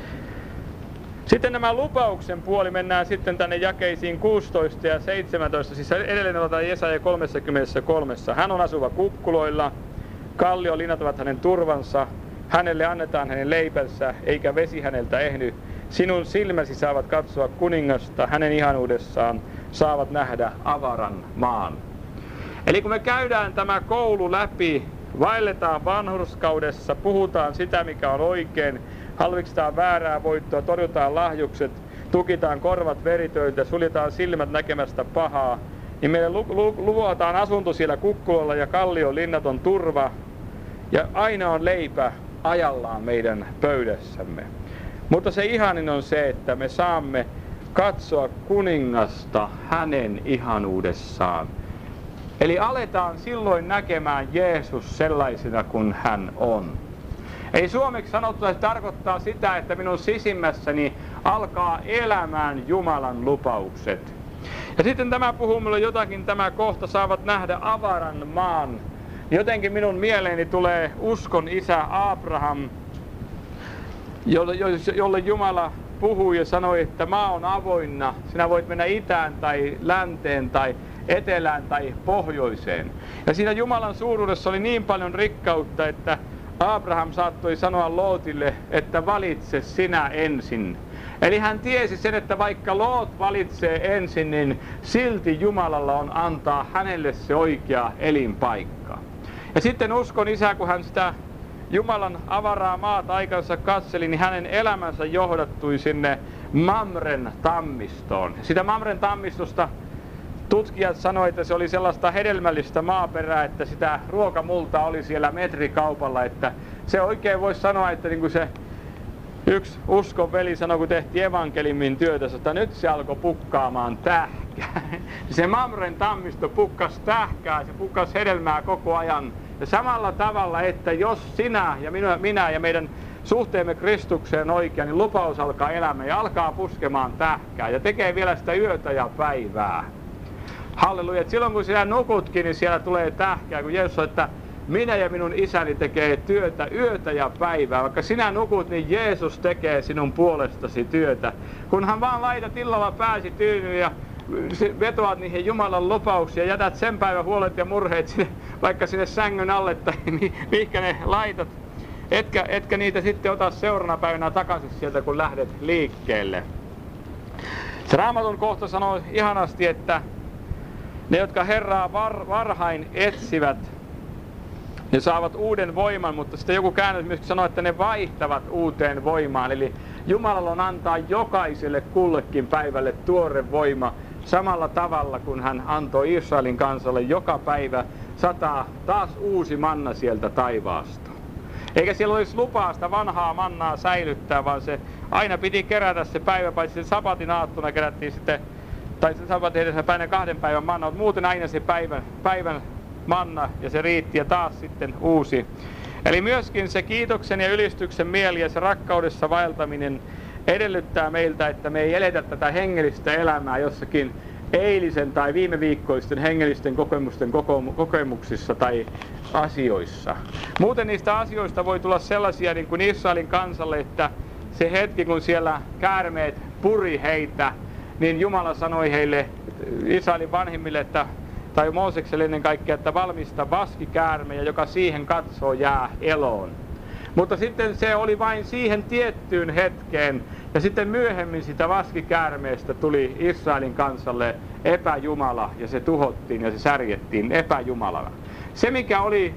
S1: Sitten nämä lupauksen puoli, mennään sitten tänne jakeisiin kuusitoista ja seitsemäntoista, siis edelleen otetaan Jesaja kolmekymmentäkolme. Hän on asuva kukkuloilla, kalliolinnat ovat hänen turvansa, hänelle annetaan hänen leipänsä, eikä vesi häneltä ehdy. Sinun silmäsi saavat katsoa kuningasta, hänen ihanuudessaan saavat nähdä avaran maan. Eli kun me käydään tämä koulu läpi, vaelletaan vanhurskaudessa, puhutaan sitä mikä on oikein, halveksitaan väärää voittoa, torjutaan lahjukset, tukitaan korvat veritöiltä, suljetaan silmät näkemästä pahaa, niin meille lu- lu- luvataan asunto siellä kukkulolla ja kallion linnaton turva, ja aina on leipä ajallaan meidän pöydässämme. Mutta se ihanin on se, että me saamme katsoa kuningasta hänen ihanuudessaan. Eli aletaan silloin näkemään Jeesus sellaisena kuin hän on. Ei suomeksi sanottuna, se tarkoittaa sitä, että minun sisimmässäni alkaa elämään Jumalan lupaukset. Ja sitten tämä puhuu minulle jotakin, tämä kohta saavat nähdä avaran maan. Jotenkin minun mieleeni tulee uskon isä Abraham, jolle, jolle Jumala puhui ja sanoi, että maa on avoinna. Sinä voit mennä itään tai länteen tai etelään tai pohjoiseen. Ja siinä Jumalan suuruudessa oli niin paljon rikkautta, että Abraham saattoi sanoa Lootille, että valitse sinä ensin. Eli hän tiesi sen, että vaikka Loot valitsee ensin, niin silti Jumalalla on antaa hänelle se oikea elinpaikka. Ja sitten uskon isä, kun hän sitä Jumalan avaraa maata aikansa katseli, niin hänen elämänsä johdattui sinne Mamren tammistoon. Sitä Mamren tammistosta tutkijat sanoivat, että se oli sellaista hedelmällistä maaperää, että sitä ruokamultaa oli siellä metrikaupalla, että se oikein voisi sanoa, että niin kuin se yksi uskon veli sanoi, kun tehtiin evankeliumin työtä, että nyt se alkoi pukkaamaan tähkää. Se Mamren tammisto pukkasi tähkää, se pukkasi hedelmää koko ajan. Ja samalla tavalla, että jos sinä ja minä, minä ja meidän suhteemme Kristukseen oikein, niin lupaus alkaa elämään ja alkaa puskemaan tähkää ja tekee vielä sitä yötä ja päivää. Halleluja. Silloin kun sinä nukutkin, niin siellä tulee tähkää, kun Jeesus sanoi, että minä ja minun isäni tekee työtä yötä ja päivää. Vaikka sinä nukut, niin Jeesus tekee sinun puolestasi työtä. Kunhan vaan laitat illalla pääsi tyynyyn ja vetoat niihin Jumalan lupauksia, jätät sen päivän huolet ja murheet sinne, vaikka sinne sängyn alle tai mihinkä ne laitat. Etkä, etkä niitä sitten ota seuraavana päivänä takaisin sieltä, kun lähdet liikkeelle. Se Raamatun kohta sanoo ihanasti, että ne, jotka Herraa var, varhain etsivät, ne saavat uuden voiman, mutta sitten joku käännös myös sanoo, että ne vaihtavat uuteen voimaan. Eli Jumalalla on antaa jokaiselle kullekin päivälle tuore voima samalla tavalla, kun hän antoi Israelin kansalle joka päivä sataa taas uusi manna sieltä taivaasta. Eikä siellä olisi lupaa sitä vanhaa mannaa säilyttää, vaan se aina piti kerätä se päivä, paitsi sen sabatin aattuna kerättiin sitten, tai sen sabatin edessä päivänä kahden päivän manna, mutta muuten aina se päivän, päivän manna ja se riitti ja taas sitten uusi. Eli myöskin se kiitoksen ja ylistyksen mieli ja se rakkaudessa vaeltaminen edellyttää meiltä, että me ei eletä tätä hengellistä elämää jossakin eilisen tai viime viikkoisten hengellisten kokemusten kokemuksissa tai asioissa. Muuten niistä asioista voi tulla sellaisia niin kuin Israelin kansalle, että se hetki kun siellä käärmeet puri heitä, niin Jumala sanoi heille, Israelin vanhimmille, että tai Moosekselle ennen kaikkea, että valmista vaskikäärme ja joka siihen katsoo jää eloon. Mutta sitten se oli vain siihen tiettyyn hetkeen ja sitten myöhemmin sitä vaskikäärmeestä tuli Israelin kansalle epäjumala ja se tuhottiin ja se särjettiin epäjumalana. Se mikä oli,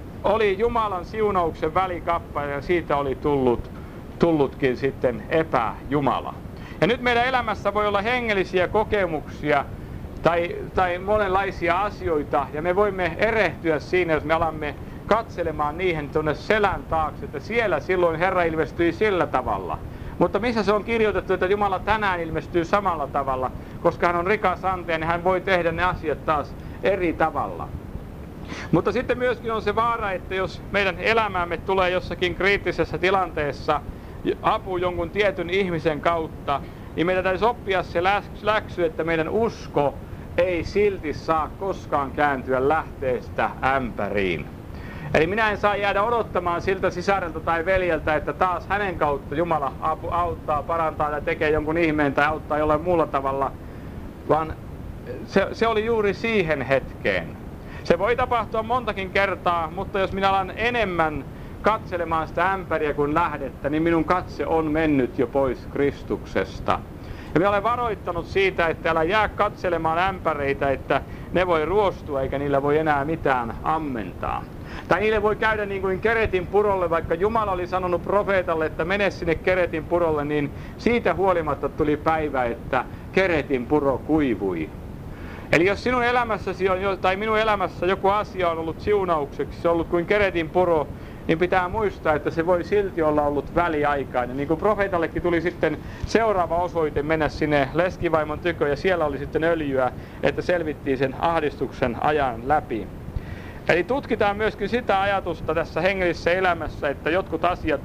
S1: oli Jumalan siunauksen välikappale ja siitä oli tullut, tullutkin sitten epäjumala. Ja nyt meidän elämässä voi olla hengellisiä kokemuksia tai, tai monenlaisia asioita ja me voimme erehtyä siinä, jos me alamme katselemaan niihin tuonne selän taakse, että siellä silloin Herra ilmestyi sillä tavalla. Mutta missä se on kirjoitettu, että Jumala tänään ilmestyy samalla tavalla, koska hän on rikas anteen, niin hän voi tehdä ne asiat taas eri tavalla. Mutta sitten myöskin on se vaara, että jos meidän elämäämme tulee jossakin kriittisessä tilanteessa apu jonkun tietyn ihmisen kautta, niin meidän täytyisi oppia se läksy, että meidän usko ei silti saa koskaan kääntyä lähteestä ämpäriin. Eli minä en saa jäädä odottamaan siltä sisarelta tai veljeltä, että taas hänen kautta Jumala auttaa, parantaa tai tekee jonkun ihmeen tai auttaa jollain muulla tavalla, vaan se, se oli juuri siihen hetkeen. Se voi tapahtua montakin kertaa, mutta jos minä alan enemmän katselemaan sitä ämpäriä kuin lähdettä, niin minun katse on mennyt jo pois Kristuksesta. Ja minä olen varoittanut siitä, että älä jää katselemaan ämpäreitä, että ne voi ruostua eikä niillä voi enää mitään ammentaa. Tai niille voi käydä niin kuin Keretin purolle, vaikka Jumala oli sanonut profeetalle, että mene sinne Keretin purolle, niin siitä huolimatta tuli päivä, että Keretin puro kuivui. Eli jos sinun elämässäsi on, tai minun elämässä joku asia on ollut siunaukseksi, se on ollut kuin Keretin puro, niin pitää muistaa, että se voi silti olla ollut väliaikainen. Niin kuin profeetallekin tuli sitten seuraava osoite mennä sinne leskivaimon tykö, ja siellä oli sitten öljyä, että selvittiin sen ahdistuksen ajan läpi. Eli tutkitaan myöskin sitä ajatusta tässä hengellisessä elämässä, että jotkut asiat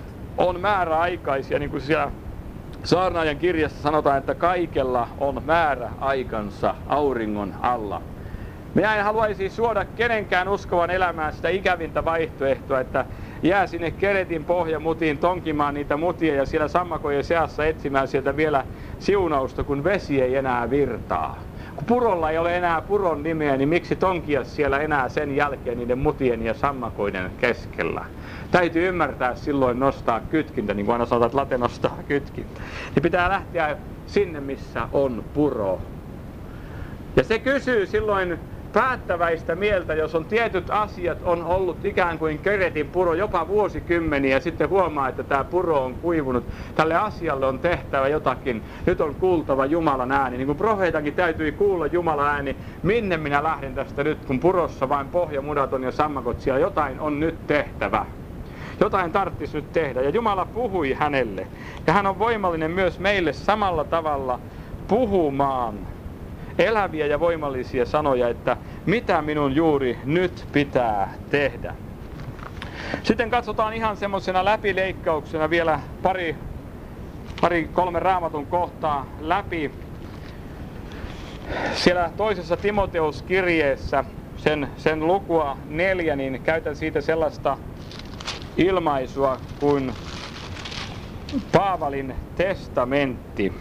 S1: on määräaikaisia, niin kuin siellä saarnaajan kirjassa sanotaan, että kaikella on määräaikansa auringon alla. Minä en haluaisi suoda kenenkään uskovan elämään sitä ikävintä vaihtoehtoa, että jää sinne Keretin pohjamutiin tonkimaan niitä mutia ja siellä sammakojen seassa etsimään sieltä vielä siunausta, kun vesi ei enää virtaa. kun purolla ei ole enää puron nimeä, niin miksi tonkia siellä enää sen jälkeen niiden mutien ja sammakoiden keskellä? Täytyy ymmärtää silloin nostaa kytkintä, niin kuin aina sanotaan, että late nostaa kytkintä. Niin pitää lähteä sinne, missä on puro. Ja se kysyy silloin päättäväistä mieltä, jos on tietyt asiat on ollut ikään kuin keretin puro jopa vuosikymmeniä ja sitten huomaa, että tämä puro on kuivunut. Tälle asialle on tehtävä jotakin. Nyt on kuultava Jumalan ääni. Niin kuin profeetankin täytyi kuulla Jumalan ääni. Minne minä lähden tästä nyt, kun purossa vain pohjamudat on ja sammakot siellä. Jotain on nyt tehtävä. Jotain tarvitsisi nyt tehdä. Ja Jumala puhui hänelle. Ja hän on voimallinen myös meille samalla tavalla puhumaan eläviä ja voimallisia sanoja, että mitä minun juuri nyt pitää tehdä. Sitten katsotaan ihan semmoisena läpileikkauksena vielä pari, pari kolme Raamatun kohtaa läpi. Siellä toisessa Timoteuskirjeessä, sen, sen lukua neljä, niin käytän siitä sellaista ilmaisua kuin Paavalin testamentti.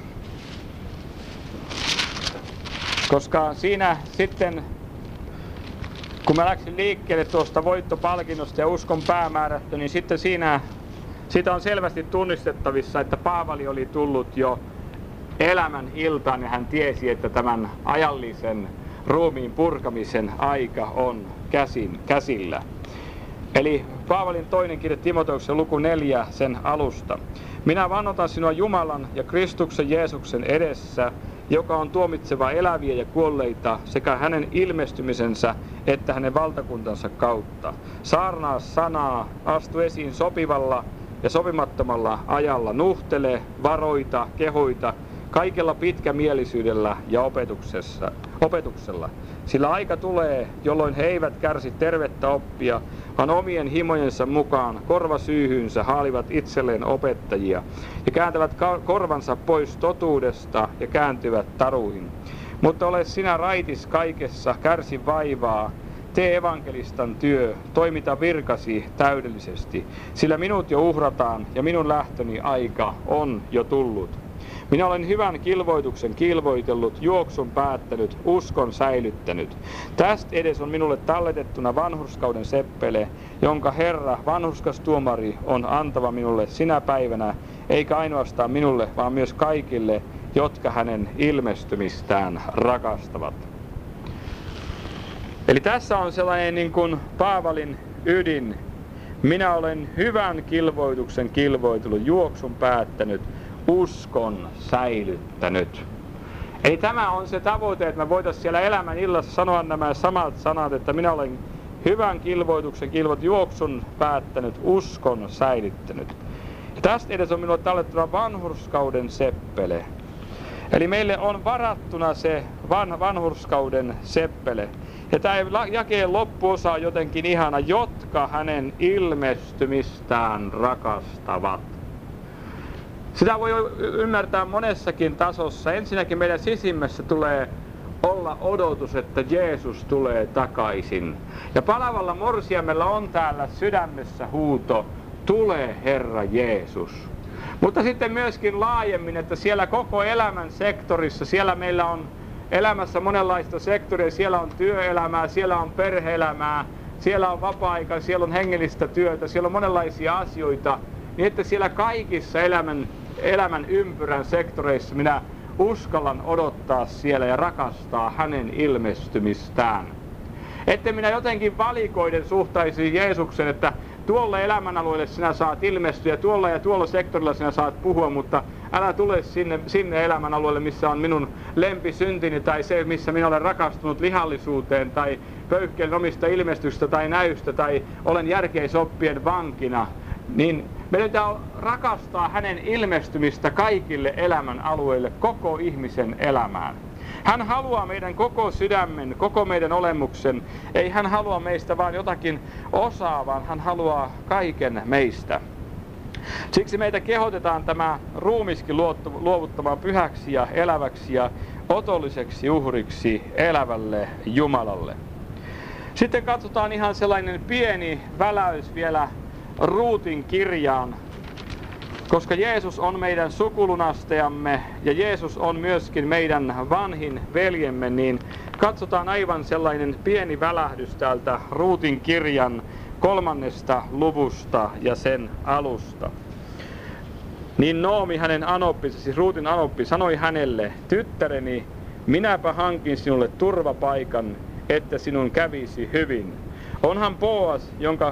S1: Koska siinä sitten, kun mä läksin liikkeelle tuosta voittopalkinnosta ja uskon päämäärästä, niin sitten siinä, siitä on selvästi tunnistettavissa, että Paavali oli tullut jo elämän iltaan ja hän tiesi, että tämän ajallisen ruumiin purkamisen aika on käsin, käsillä. Eli Paavalin toinen kirje Timoteuksen luku neljä sen alusta. Minä vannotan sinua Jumalan ja Kristuksen Jeesuksen edessä, joka on tuomitseva eläviä ja kuolleita sekä hänen ilmestymisensä että hänen valtakuntansa kautta. Saarnaa sanaa, astu esiin sopivalla ja sopimattomalla ajalla, nuhtele, varoita, kehoita, kaikella pitkämielisyydellä ja opetuksessa, opetuksella. Sillä aika tulee, jolloin he eivät kärsi tervettä oppia, vaan omien himojensa mukaan korvasyyhyynsä haalivat itselleen opettajia ja kääntävät korvansa pois totuudesta ja kääntyvät taruihin. Mutta ole sinä raitis kaikessa, kärsi vaivaa, tee evankelistan työ, toimita virkasi täydellisesti, sillä minut jo uhrataan ja minun lähtöni aika on jo tullut. Minä olen hyvän kilvoituksen kilvoitellut, juoksun päättänyt, uskon säilyttänyt. Tästä edes on minulle talletettuna vanhurskauden seppele, jonka Herra, vanhurskas tuomari, on antava minulle sinä päivänä, eikä ainoastaan minulle, vaan myös kaikille, jotka hänen ilmestymistään rakastavat. Eli tässä on sellainen niin kuin Paavalin ydin. Minä olen hyvän kilvoituksen kilvoitellut, juoksun päättänyt, uskon säilyttänyt. Eli tämä on se tavoite, että me voitaisiin siellä elämän illassa sanoa nämä samat sanat, että minä olen hyvän kilvoituksen kilvoit, juoksun päättänyt, uskon säilyttänyt. Ja tästä edes on minulle tallettuna vanhurskauden seppele. Eli meille on varattuna se van, vanhurskauden seppele. Ja tämä jakeen loppuosa on jotenkin ihana, jotka hänen ilmestymistään rakastavat. Sitä voi ymmärtää monessakin tasossa. Ensinnäkin meidän sisimmässä tulee olla odotus, että Jeesus tulee takaisin. Ja palavalla morsiamella on täällä sydämessä huuto, tule Herra Jeesus. Mutta sitten myöskin laajemmin, että siellä koko elämän sektorissa, siellä meillä on elämässä monenlaista sektoria, siellä on työelämää, siellä on perhe-elämää, siellä on vapaa-aikaa, siellä on hengellistä työtä, siellä on monenlaisia asioita, niin että siellä kaikissa elämän, elämän ympyrän sektoreissa minä uskallan odottaa siellä ja rakastaa hänen ilmestymistään. Että minä jotenkin valikoiden suhtaisin Jeesuksen, että tuolla elämänalueelle sinä saat ilmestyä, tuolla ja tuolla sektorilla sinä saat puhua, mutta älä tule sinne, sinne elämänalueelle, missä on minun lempisyntini tai se, missä minä olen rakastunut lihallisuuteen tai pöyhkeilen omista ilmestystä tai näystä tai olen järkeisoppien vankina. Niin meidän pitää rakastaa hänen ilmestymistä kaikille elämän alueille, koko ihmisen elämään. Hän haluaa meidän koko sydämen, koko meidän olemuksen. Ei hän halua meistä vain jotakin osaa, vaan hän haluaa kaiken meistä. Siksi meitä kehotetaan tämä ruumiskin luovuttamaan pyhäksi ja eläväksi ja otolliseksi uhriksi elävälle Jumalalle. Sitten katsotaan ihan sellainen pieni väläys vielä Ruutin kirjaan. Koska Jeesus on meidän sukulunastajamme ja Jeesus on myöskin meidän vanhin veljemme, niin katsotaan aivan sellainen pieni välähdys täältä Ruutin kirjan kolmannesta luvusta ja sen alusta. Niin Noomi, hänen anoppinsa, siis Ruutin anoppi, sanoi hänelle: tyttäreni, minäpä hankin sinulle turvapaikan, että sinun kävisi hyvin. Onhan Boas, jonka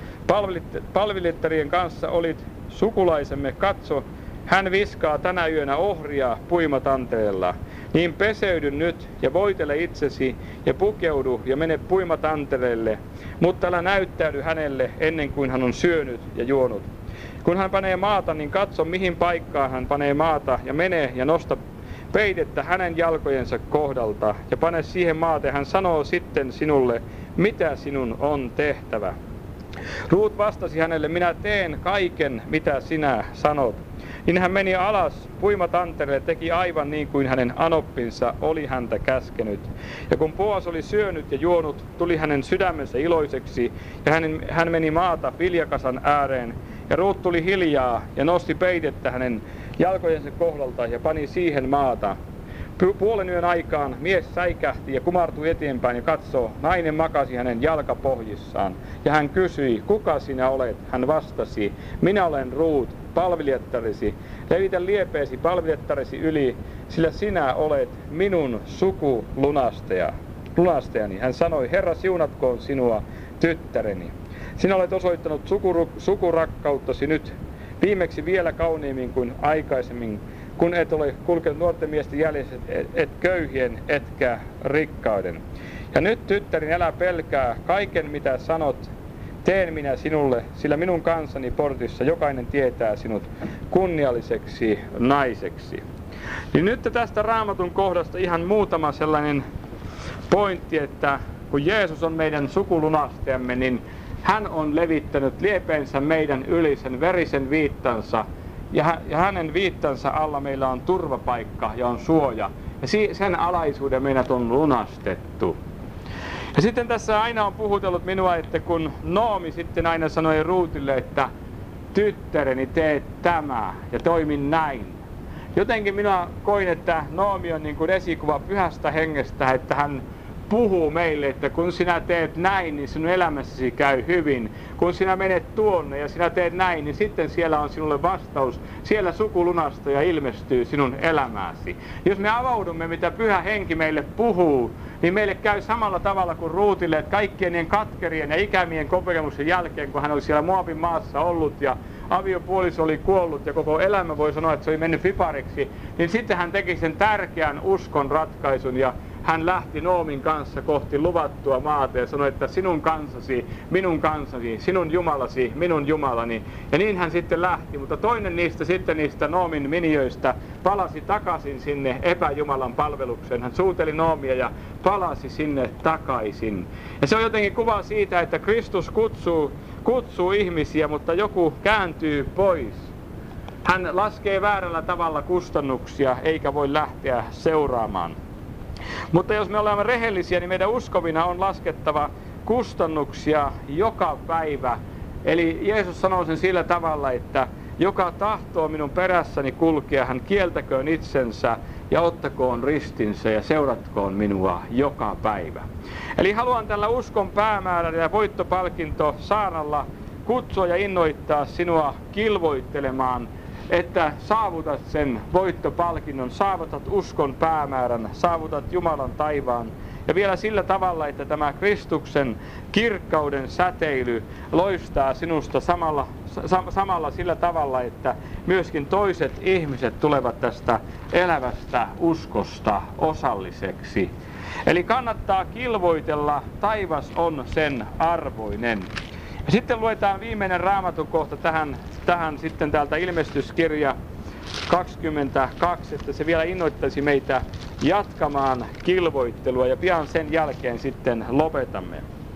S1: palvelittarien kanssa olit sukulaisemme, katso, hän viskaa tänä yönä ohria puimatanteella. Niin peseydy nyt ja voitele itsesi ja pukeudu ja mene puimatantereelle, mutta älä näyttäydy hänelle ennen kuin hän on syönyt ja juonut. Kun hän panee maata, niin katso mihin paikkaan hän panee maata ja mene ja nosta peitettä hänen jalkojensa kohdalta ja pane siihen maata ja hän sanoo sitten sinulle, mitä sinun on tehtävä. Ruut vastasi hänelle: minä teen kaiken, mitä sinä sanot. Niin hän meni alas puimatantereelle ja teki aivan niin kuin hänen anoppinsa oli häntä käskenyt. Ja kun Boas oli syönyt ja juonut, tuli hänen sydämensä iloiseksi ja hän, hän meni maata viljakasan ääreen. Ja Ruut tuli hiljaa ja nosti peitettä hänen jalkojensa kohdalta ja pani siihen maata. Puolen yön aikaan mies säikähti ja kumartui eteenpäin ja katsoo, nainen makasi hänen jalkapohjissaan. Ja hän kysyi, kuka sinä olet? Hän vastasi, minä olen Ruut, palvelijattaresi. Levitä liepeesi palvelijattaresi yli, sillä sinä olet minun sukulunastajani. Lunastajani. Hän sanoi, Herra siunatkoon sinua, tyttäreni. Sinä olet osoittanut sukuru, sukurakkauttasi nyt viimeksi vielä kauniimmin kuin aikaisemmin, kun et ole kulkenut nuorten miesten jäljessä, et, et köyhien, etkä rikkauden. Ja nyt, tyttärin, älä pelkää, kaiken mitä sanot, teen minä sinulle, sillä minun kansani portissa jokainen tietää sinut kunnialliseksi naiseksi. Niin nyt tästä Raamatun kohdasta ihan muutama sellainen pointti, että kun Jeesus on meidän sukulunastajamme, niin hän on levittänyt liepeensä meidän yli sen verisen viittansa, ja hänen viittansa alla meillä on turvapaikka ja on suoja. Ja sen alaisuuden meidät on lunastettu. Ja sitten tässä aina on puhutellut minua, että kun Noomi sitten aina sanoi Ruutille, että tyttäreni tee tämä ja toimin näin. Jotenkin minä koin, että Noomi on niin kuin esikuva pyhästä hengestä, että hän puhuu meille, että kun sinä teet näin, niin sinun elämässäsi käy hyvin. Kun sinä menet tuonne ja sinä teet näin, niin sitten siellä on sinulle vastaus. Siellä sukulunastaja ilmestyy sinun elämääsi. Jos me avaudumme, mitä pyhä henki meille puhuu, niin meille käy samalla tavalla kuin Ruutille, että kaikkien niiden katkerien ja ikämien kokemuksen jälkeen, kun hän oli siellä Moabin maassa ollut ja aviopuoliso oli kuollut ja koko elämä voi sanoa, että se oli mennyt fipariksi, niin sitten hän teki sen tärkeän uskon ratkaisun ja hän lähti Noomin kanssa kohti luvattua maata ja sanoi, että sinun kansasi, minun kansasi, sinun Jumalasi, minun Jumalani. Ja niin hän sitten lähti, mutta toinen niistä sitten niistä Noomin miniöistä palasi takaisin sinne epäjumalan palvelukseen. Hän suuteli Noomia ja palasi sinne takaisin. Ja se on jotenkin kuva siitä, että Kristus kutsuu, kutsuu ihmisiä, mutta joku kääntyy pois. Hän laskee väärällä tavalla kustannuksia eikä voi lähteä seuraamaan. Mutta jos me olemme rehellisiä, niin meidän uskovina on laskettava kustannuksia joka päivä. Eli Jeesus sanoo sen sillä tavalla, että joka tahtoo minun perässäni kulkea, hän kieltäköön itsensä ja ottakoon ristinsä ja seuratkoon minua joka päivä. Eli haluan tällä uskon päämäärällä ja voittopalkinto saarnalla kutsua ja innoittaa sinua kilvoittelemaan, että saavutat sen voittopalkinnon, saavutat uskon päämäärän, saavutat Jumalan taivaan. Ja vielä sillä tavalla, että tämä Kristuksen kirkkauden säteily loistaa sinusta samalla, sa, samalla sillä tavalla, että myöskin toiset ihmiset tulevat tästä elävästä uskosta osalliseksi. Eli kannattaa kilvoitella, taivas on sen arvoinen. Ja sitten luetaan viimeinen Raamatun kohta tähän, tähän sitten täältä ilmestyskirja kaksikymmentäkaksi, että se vielä innoittaisi meitä jatkamaan kilvoittelua ja pian sen jälkeen sitten lopetamme.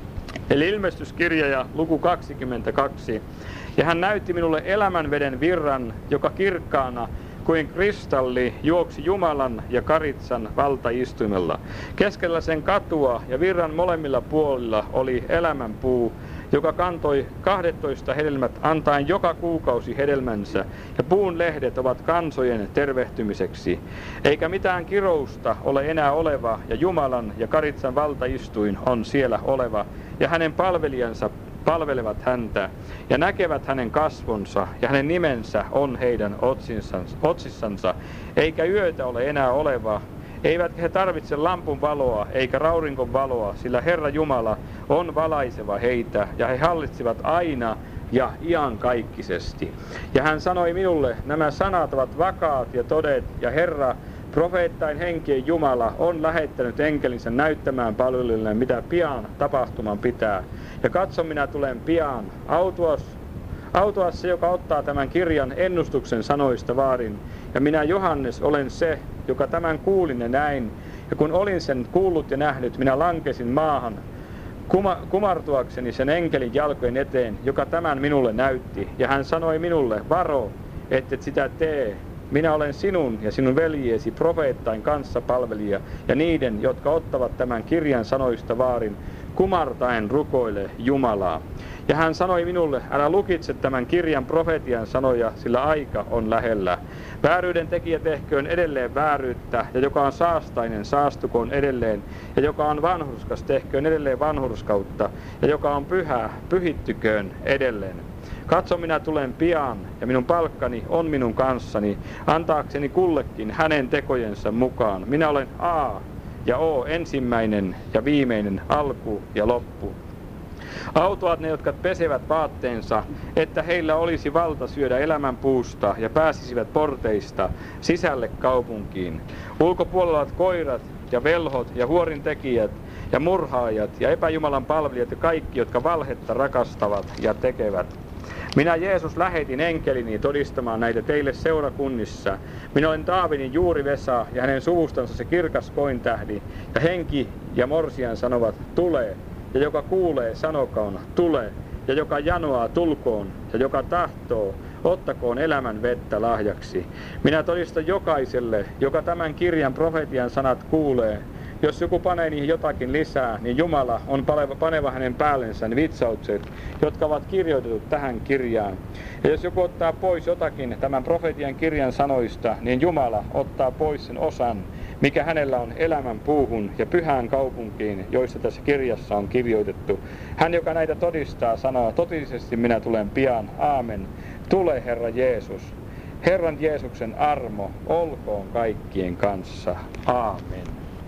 S1: Eli ilmestyskirja ja luku kaksikymmentäkaksi. Ja hän näytti minulle elämänveden virran, joka kirkkaana kuin kristalli juoksi Jumalan ja Karitsan valtaistuimella. Keskellä sen katua ja virran molemmilla puolilla oli elämänpuu, joka kantoi kahdettoista hedelmät antaen joka kuukausi hedelmänsä, ja puun lehdet ovat kansojen tervehtymiseksi. Eikä mitään kirousta ole enää oleva, ja Jumalan ja Karitsan valtaistuin on siellä oleva, ja hänen palvelijansa palvelevat häntä, ja näkevät hänen kasvonsa, ja hänen nimensä on heidän otsissansa, eikä yötä ole enää oleva, eivätkä he tarvitse lampun valoa eikä raurinkon valoa, sillä Herra Jumala on valaiseva heitä, ja he hallitsevat aina ja iankaikkisesti. Ja hän sanoi minulle, nämä sanat ovat vakaat ja todet, ja Herra, profeettain henkien Jumala, on lähettänyt enkelinsä näyttämään palvelijoille, mitä pian tapahtuman pitää. Ja katso, minä tulen pian. Autuas, autuas se, joka ottaa tämän kirjan ennustuksen sanoista vaarin. Ja minä, Johannes, olen se, joka tämän kuulin ja näin. Ja kun olin sen kuullut ja nähnyt, minä lankesin maahan, kuma, kumartuakseni sen enkelin jalkojen eteen, joka tämän minulle näytti. Ja hän sanoi minulle, varo, ettet sitä tee. Minä olen sinun ja sinun veljiesi profeettain kanssapalvelija ja niiden, jotka ottavat tämän kirjan sanoista vaarin, kumartaen rukoile Jumalaa. Ja hän sanoi minulle, älä lukitse tämän kirjan profetian sanoja, sillä aika on lähellä. Vääryyden tekijä tehköön edelleen vääryyttä, ja joka on saastainen, saastukoon edelleen, ja joka on vanhurskas, tehköön edelleen vanhurskautta, ja joka on pyhä, pyhittyköön edelleen. Katso, minä tulen pian, ja minun palkkani on minun kanssani, antaakseni kullekin hänen tekojensa mukaan. Minä olen A ja O, ensimmäinen ja viimeinen, alku ja loppu. Autuat ne, jotka pesevät vaatteensa, että heillä olisi valta syödä elämän puusta ja pääsisivät porteista sisälle kaupunkiin. Ulkopuolella ovat koirat ja velhot ja huorintekijät ja murhaajat ja epäjumalan palvelijat ja kaikki, jotka valhetta rakastavat ja tekevät. Minä, Jeesus, lähetin enkelini todistamaan näitä teille seurakunnissa. Minä olen Daavidin juuri Vesa ja hänen suvustansa se kirkas kointähdi. Ja henki ja morsian sanovat, tule. Ja joka kuulee, sanokoon, tule. Ja joka janoaa, tulkoon. Ja joka tahtoo, ottakoon elämän vettä lahjaksi. Minä todistan jokaiselle, joka tämän kirjan profetian sanat kuulee. Jos joku panee niihin jotakin lisää, niin Jumala on paneva hänen päällensä ne vitsaukset, jotka ovat kirjoitetut tähän kirjaan. Ja jos joku ottaa pois jotakin tämän profetian kirjan sanoista, niin Jumala ottaa pois sen osan, mikä hänellä on elämän puuhun ja pyhään kaupunkiin, joista tässä kirjassa on kirjoitettu. Hän, joka näitä todistaa, sanoo, totisesti minä tulen pian. Aamen. Tule, Herra Jeesus. Herran Jeesuksen armo olkoon kaikkien kanssa. Aamen.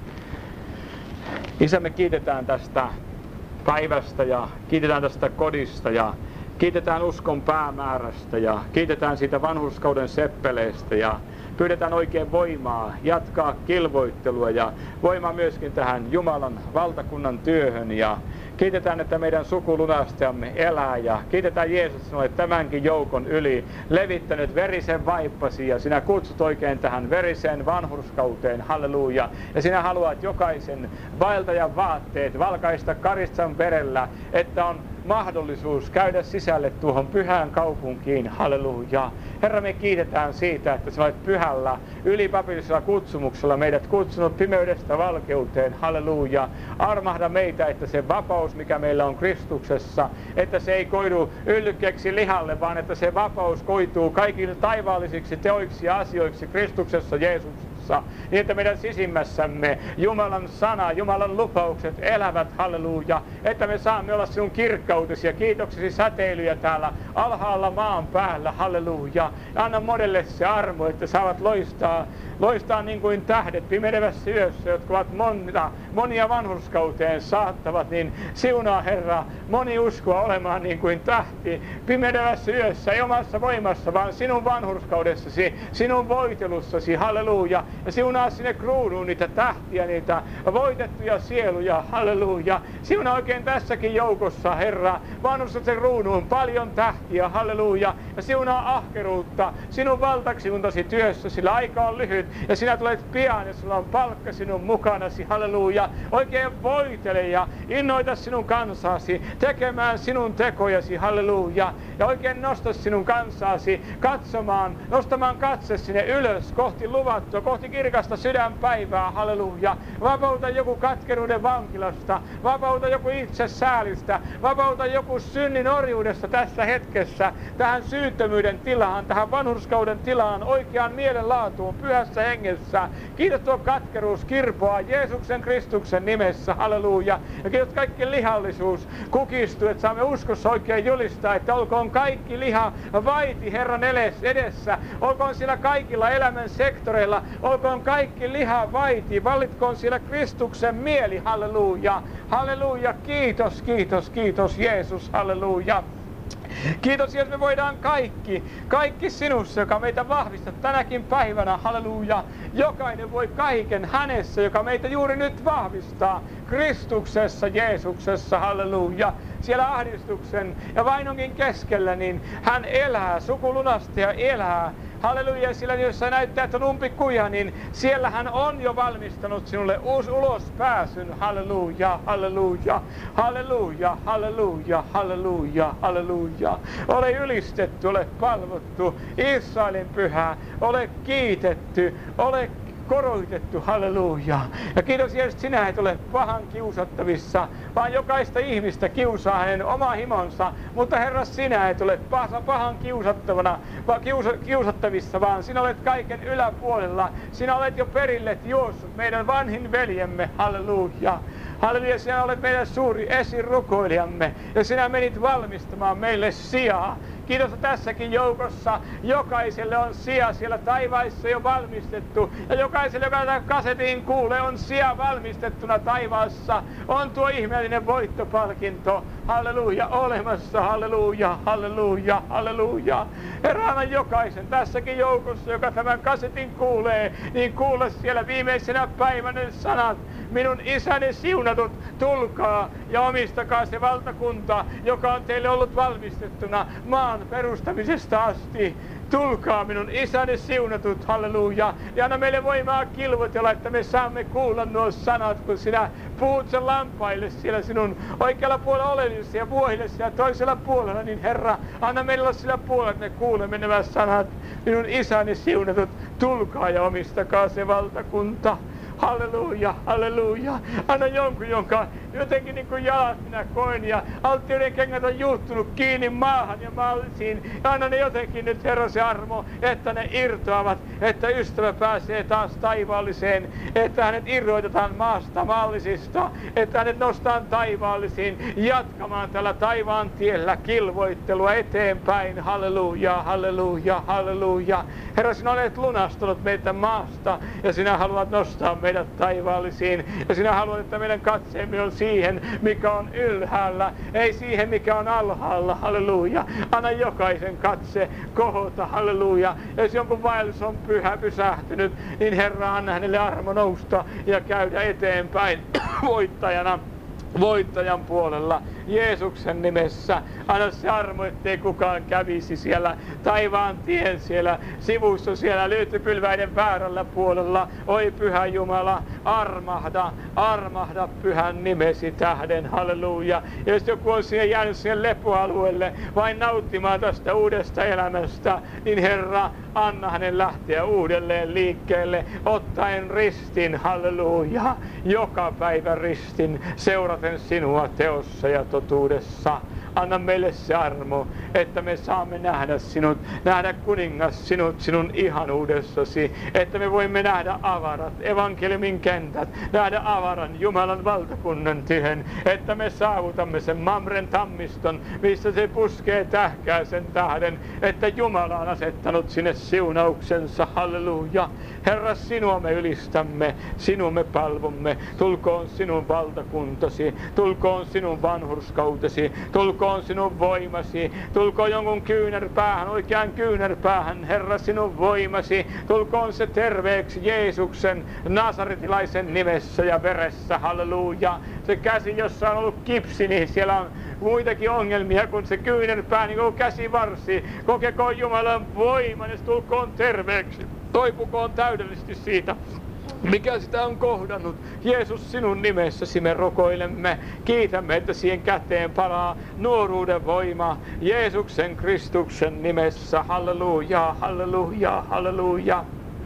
S1: Isä, me kiitetään tästä päivästä ja kiitetään tästä kodista ja kiitetään uskon päämäärästä ja kiitetään siitä vanhurskauden seppeleestä ja pyydetään oikein voimaa jatkaa kilvoittelua ja voimaa myöskin tähän Jumalan valtakunnan työhön ja kiitetään, että meidän sukulunastajamme elää ja kiitetään Jeesus sinulle tämänkin joukon yli levittänyt verisen vaippasi ja sinä kutsut oikein tähän veriseen vanhurskauteen, halleluja. Ja sinä haluat jokaisen vaeltajan vaatteet valkaista Karitsan verellä, että on mahdollisuus käydä sisälle tuohon pyhään kaupunkiin, halleluja. Herra, me kiitetään siitä, että sinä olet pyhällä, ylipapillisella kutsumuksella meidät kutsunut pimeydestä valkeuteen, halleluja. Armahda meitä, että se vapaus, mikä meillä on Kristuksessa, että se ei koidu yllykkeeksi lihalle, vaan että se vapaus koituu kaikille taivaallisiksi teoiksi ja asioiksi Kristuksessa Jeesuksessa, niin että meidän sisimmässämme Jumalan sana, Jumalan lupaukset elävät, halleluja, että me saamme olla sinun kirkkautesi ja kiitoksesi säteilyjä täällä alhaalla maan päällä, halleluja. Ja anna monelle se armo, että saavat loistaa, loistaa niin kuin tähdet pimenevässä yössä, jotka ovat monia, monia vanhurskauteen saattavat, niin siunaa, Herra, moni uskoa olemaan niin kuin tähti pimenevässä yössä, ei omassa voimassa, vaan sinun vanhurskaudessasi, sinun voitelussasi, halleluja. Ja siunaa sinne kruunuun niitä tähtiä, niitä voitettuja sieluja, halleluja. Siunaa oikein tässäkin joukossa, Herra, vanhustat sen kruunuun paljon tähtiä, halleluja. Ja siunaa ahkeruutta sinun valtakuntasi työssä, sillä aika on lyhyt. Ja sinä tulet pian ja sulla on palkka sinun mukanasi, halleluja. Oikein voitele ja innoita sinun kansasi tekemään sinun tekojasi, halleluja. Ja oikein nosta sinun kansasi katsomaan, nostamaan katse sinne ylös kohti luvattua, kohti kohti kirkasta sydänpäivää, halleluja. Vapauta joku katkeruuden vankilasta, vapauta joku itsesäälistä, vapauta joku synnin orjuudesta tässä hetkessä, tähän syyttömyyden tilaan, tähän vanhurskauden tilaan, oikeaan mielenlaatuun, pyhässä hengessä. Kiitos tuo katkeruus kirpoaa Jeesuksen Kristuksen nimessä, halleluja. Ja kiitos kaikki lihallisuus kukistuu, että saamme uskossa oikein julistaa, että olkoon kaikki liha vaiti Herran edessä, olkoon siellä kaikilla elämän sektoreilla, olkoon kaikki liha vaiti, vallitkoon siellä Kristuksen mieli, halleluja, halleluja, kiitos, kiitos, kiitos Jeesus, halleluja. Kiitos, että me voidaan kaikki, kaikki sinussa, joka meitä vahvistat tänäkin päivänä, halleluja. Jokainen voi kaiken hänessä, joka meitä juuri nyt vahvistaa, Kristuksessa, Jeesuksessa, halleluja. Siellä ahdistuksen ja vainonkin keskellä, niin hän elää, sukulunastaja elää. Halleluja, sillä jos sä näyttää, että on umpikuja, niin siellä hän on jo valmistanut sinulle ulos pääsyn. Halleluja, halleluja, halleluja, halleluja, halleluja, halleluja. Ole ylistetty, ole palvottu, Israelin pyhä, ole kiitetty, ole koroitettu, halleluja. Ja kiitos Jeesus, sinä et ole pahan kiusattavissa, vaan jokaista ihmistä kiusaa hänen oma himonsa. Mutta Herra, sinä et ole pahan kiusattavana, vaan kiusa, kiusattavissa, vaan sinä olet kaiken yläpuolella. Sinä olet jo perille juossut meidän vanhin veljemme, halleluja. Halleluja, sinä olet meidän suuri esirukoilijamme ja sinä menit valmistamaan meille sijaa. Kiitos, että tässäkin joukossa jokaiselle on sija siellä taivaissa jo valmistettu. Ja jokaiselle, joka tämän kasetin kuulee, on sija valmistettuna taivaassa. On tuo ihmeellinen voittopalkinto. Halleluja, olemassa. Halleluja, halleluja, halleluja. Herra, anna jokaisen tässäkin joukossa, joka tämän kasetin kuulee, niin kuule siellä viimeisenä päivänä sanat. Minun isäni siunatut, tulkaa ja omistakaa se valtakunta, joka on teille ollut valmistettuna maan perustamisesta asti. Tulkaa minun isäni siunatut, halleluja, ja anna meille voimaa kilvoitella, että me saamme kuulla nuo sanat, kun sinä puhut sen lampaille siellä sinun oikealla puolella olevissa ja vuohille siellä toisella puolella, niin Herra, anna meille olla sillä puolella, että me kuulemme nämä sanat. Minun isäni siunatut, tulkaa ja omistakaa se valtakunta. Halleluja, halleluja. Anna jonkun, jonka jotenkin niin kuin jalat minä koin ja alttiuden kengät on juuttunut kiinni maahan ja mallisiin. Ja anna ne jotenkin nyt, Herra, se armo, että ne irtoavat, että ystävä pääsee taas taivaalliseen, että hänet irroitetaan maasta mallisista, että hänet nostaan taivaallisiin jatkamaan tällä taivaan tiellä kilvoittelua eteenpäin. Halleluja, halleluja, halleluja. Herra, sinä olet lunastanut meitä maasta ja sinä haluat nostaa meidät taivaallisiin. Ja sinä haluat, että meidän katseemme on siihen, mikä on ylhäällä, ei siihen, mikä on alhaalla. Halleluja. Anna jokaisen katse kohota. Halleluja. Jos jonkun vaellus on pyhä pysähtynyt, niin Herra, anna hänelle armo nousta ja käydä eteenpäin voittajana. Voittajan puolella, Jeesuksen nimessä. Anna se armo, ettei kukaan kävisi siellä taivaan tien siellä sivussa, siellä lyyttypylväiden väärällä puolella. Oi Pyhä Jumala, armahda, armahda pyhän nimesi tähden, halleluja. Ja jos joku on siihen jäänyt siihen lepoalueelle vain nauttimaan tästä uudesta elämästä, niin Herra, anna hänen lähteä uudelleen liikkeelle, ottaen ristin, halleluja, joka päivä ristin, seuraten sinua teossa ja totuudessa. Anna meille se armo, että me saamme nähdä sinut, nähdä kuningas sinut sinun ihanuudessasi, että me voimme nähdä avarat, evankeliumin kentät, nähdä avaran Jumalan valtakunnan tyhen, että me saavutamme sen Mamren tammiston, missä se puskee tähkää sen tähden, että Jumala on asettanut sinne siunauksensa, halleluja. Herra, sinua me ylistämme, sinua me palvomme, tulkoon sinun valtakuntasi, tulkoon sinun vanhurskautesi, tulkoon sinun voimasi, tulkoon jonkun kyynärpäähän, oikean kyynärpäähän, Herra, sinun voimasi, tulkoon se terveeksi Jeesuksen nasaretilaisen nimessä ja veressä, halleluja. Se käsi, jossa on ollut kipsi, niin siellä on muitakin ongelmia kuin se kyynärpää, niin kuin käsivarsi. Kokekoon Jumalan voiman ja tulkoon terveeksi. Toipukoon täydellisesti siitä, mikä sitä on kohdannut. Jeesus, sinun nimessäsi me rukoilemme. Kiitämme, että siihen käteen palaa nuoruuden voima. Jeesuksen Kristuksen nimessä. Halleluja, halleluja, halleluja.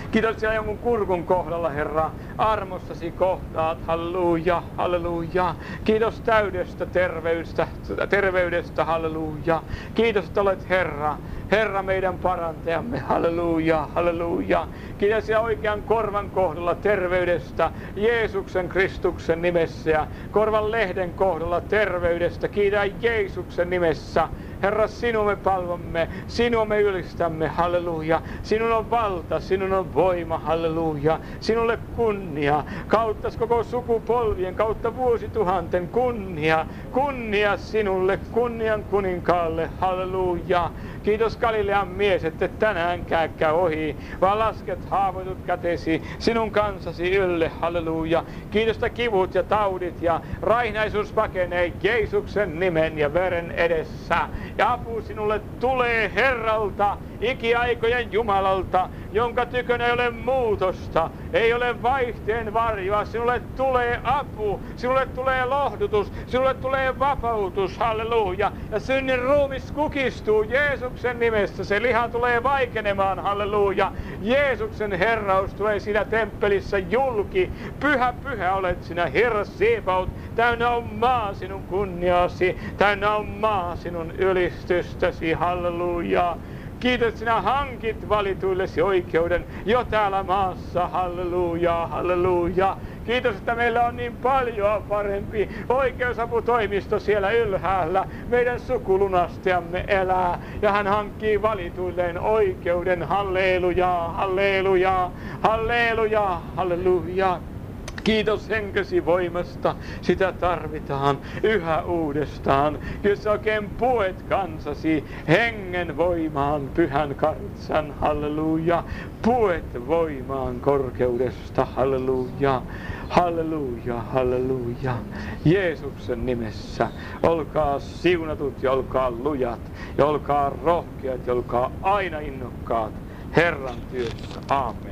S1: Kiitos siellä jonkun kurkun kohdalla, Herra. Armossasi kohtaat, halleluja, halleluja. Kiitos täydestä terveydestä, terveydestä, halleluja. Kiitos, että olet Herra. Herra meidän parantajamme, halleluja, halleluja. Kiitos siellä oikean korvan kohdalla terveydestä, Jeesuksen Kristuksen nimessä, ja korvan lehden kohdalla terveydestä. Kiitä Jeesuksen nimessä. Herra, sinua me palvomme, sinua me ylistämme, halleluja. Sinun on valta, sinun on voima, halleluja. Sinulle kunnia, kautta koko sukupolvien, kautta vuosituhanten kunnia. Kunnia sinulle, kunnian kuninkaalle, halleluja. Kiitos Galilean mies, että tänäänkään käy ohi, vaan lasket haavoitut kätesi sinun kansasi ylle, halleluja. Kiitos, että kivut ja taudit ja raihnaisuus pakenee Jeesuksen nimen ja veren edessä. Ja apu sinulle tulee Herralta, ikiaikojen Jumalalta, jonka tykönä ei ole muutosta, ei ole vaihteen varjoa. Sinulle tulee apu, sinulle tulee lohdutus, sinulle tulee vapautus, halleluja. Ja synnin ruumis kukistuu Jeesuksen nimessä, se liha tulee vaikenemaan, halleluja. Jeesuksen herraus tulee siinä temppelissä julki. Pyhä, pyhä olet sinä, Herra Sebaot. Täynnä on maa sinun kunniasi, täynnä on maa sinun ylistystäsi, halleluja. Kiitos, sinä hankit valituillesi oikeuden jo täällä maassa, halleluja, halleluja. Kiitos, että meillä on niin paljon parempi oikeusaputoimisto siellä ylhäällä. Meidän sukulunastiamme elää ja hän hankkii valituilleen oikeuden, halleluja, halleluja, halleluja, halleluja. Kiitos henkesi voimasta, sitä tarvitaan yhä uudestaan. Jos oikein puet kansasi hengen voimaan pyhän kartsan, halleluja. Puet voimaan korkeudesta, halleluja. Halleluja, halleluja. Jeesuksen nimessä olkaa siunatut ja olkaa lujat ja olkaa rohkeat ja olkaa aina innokkaat Herran työssä. Aamen.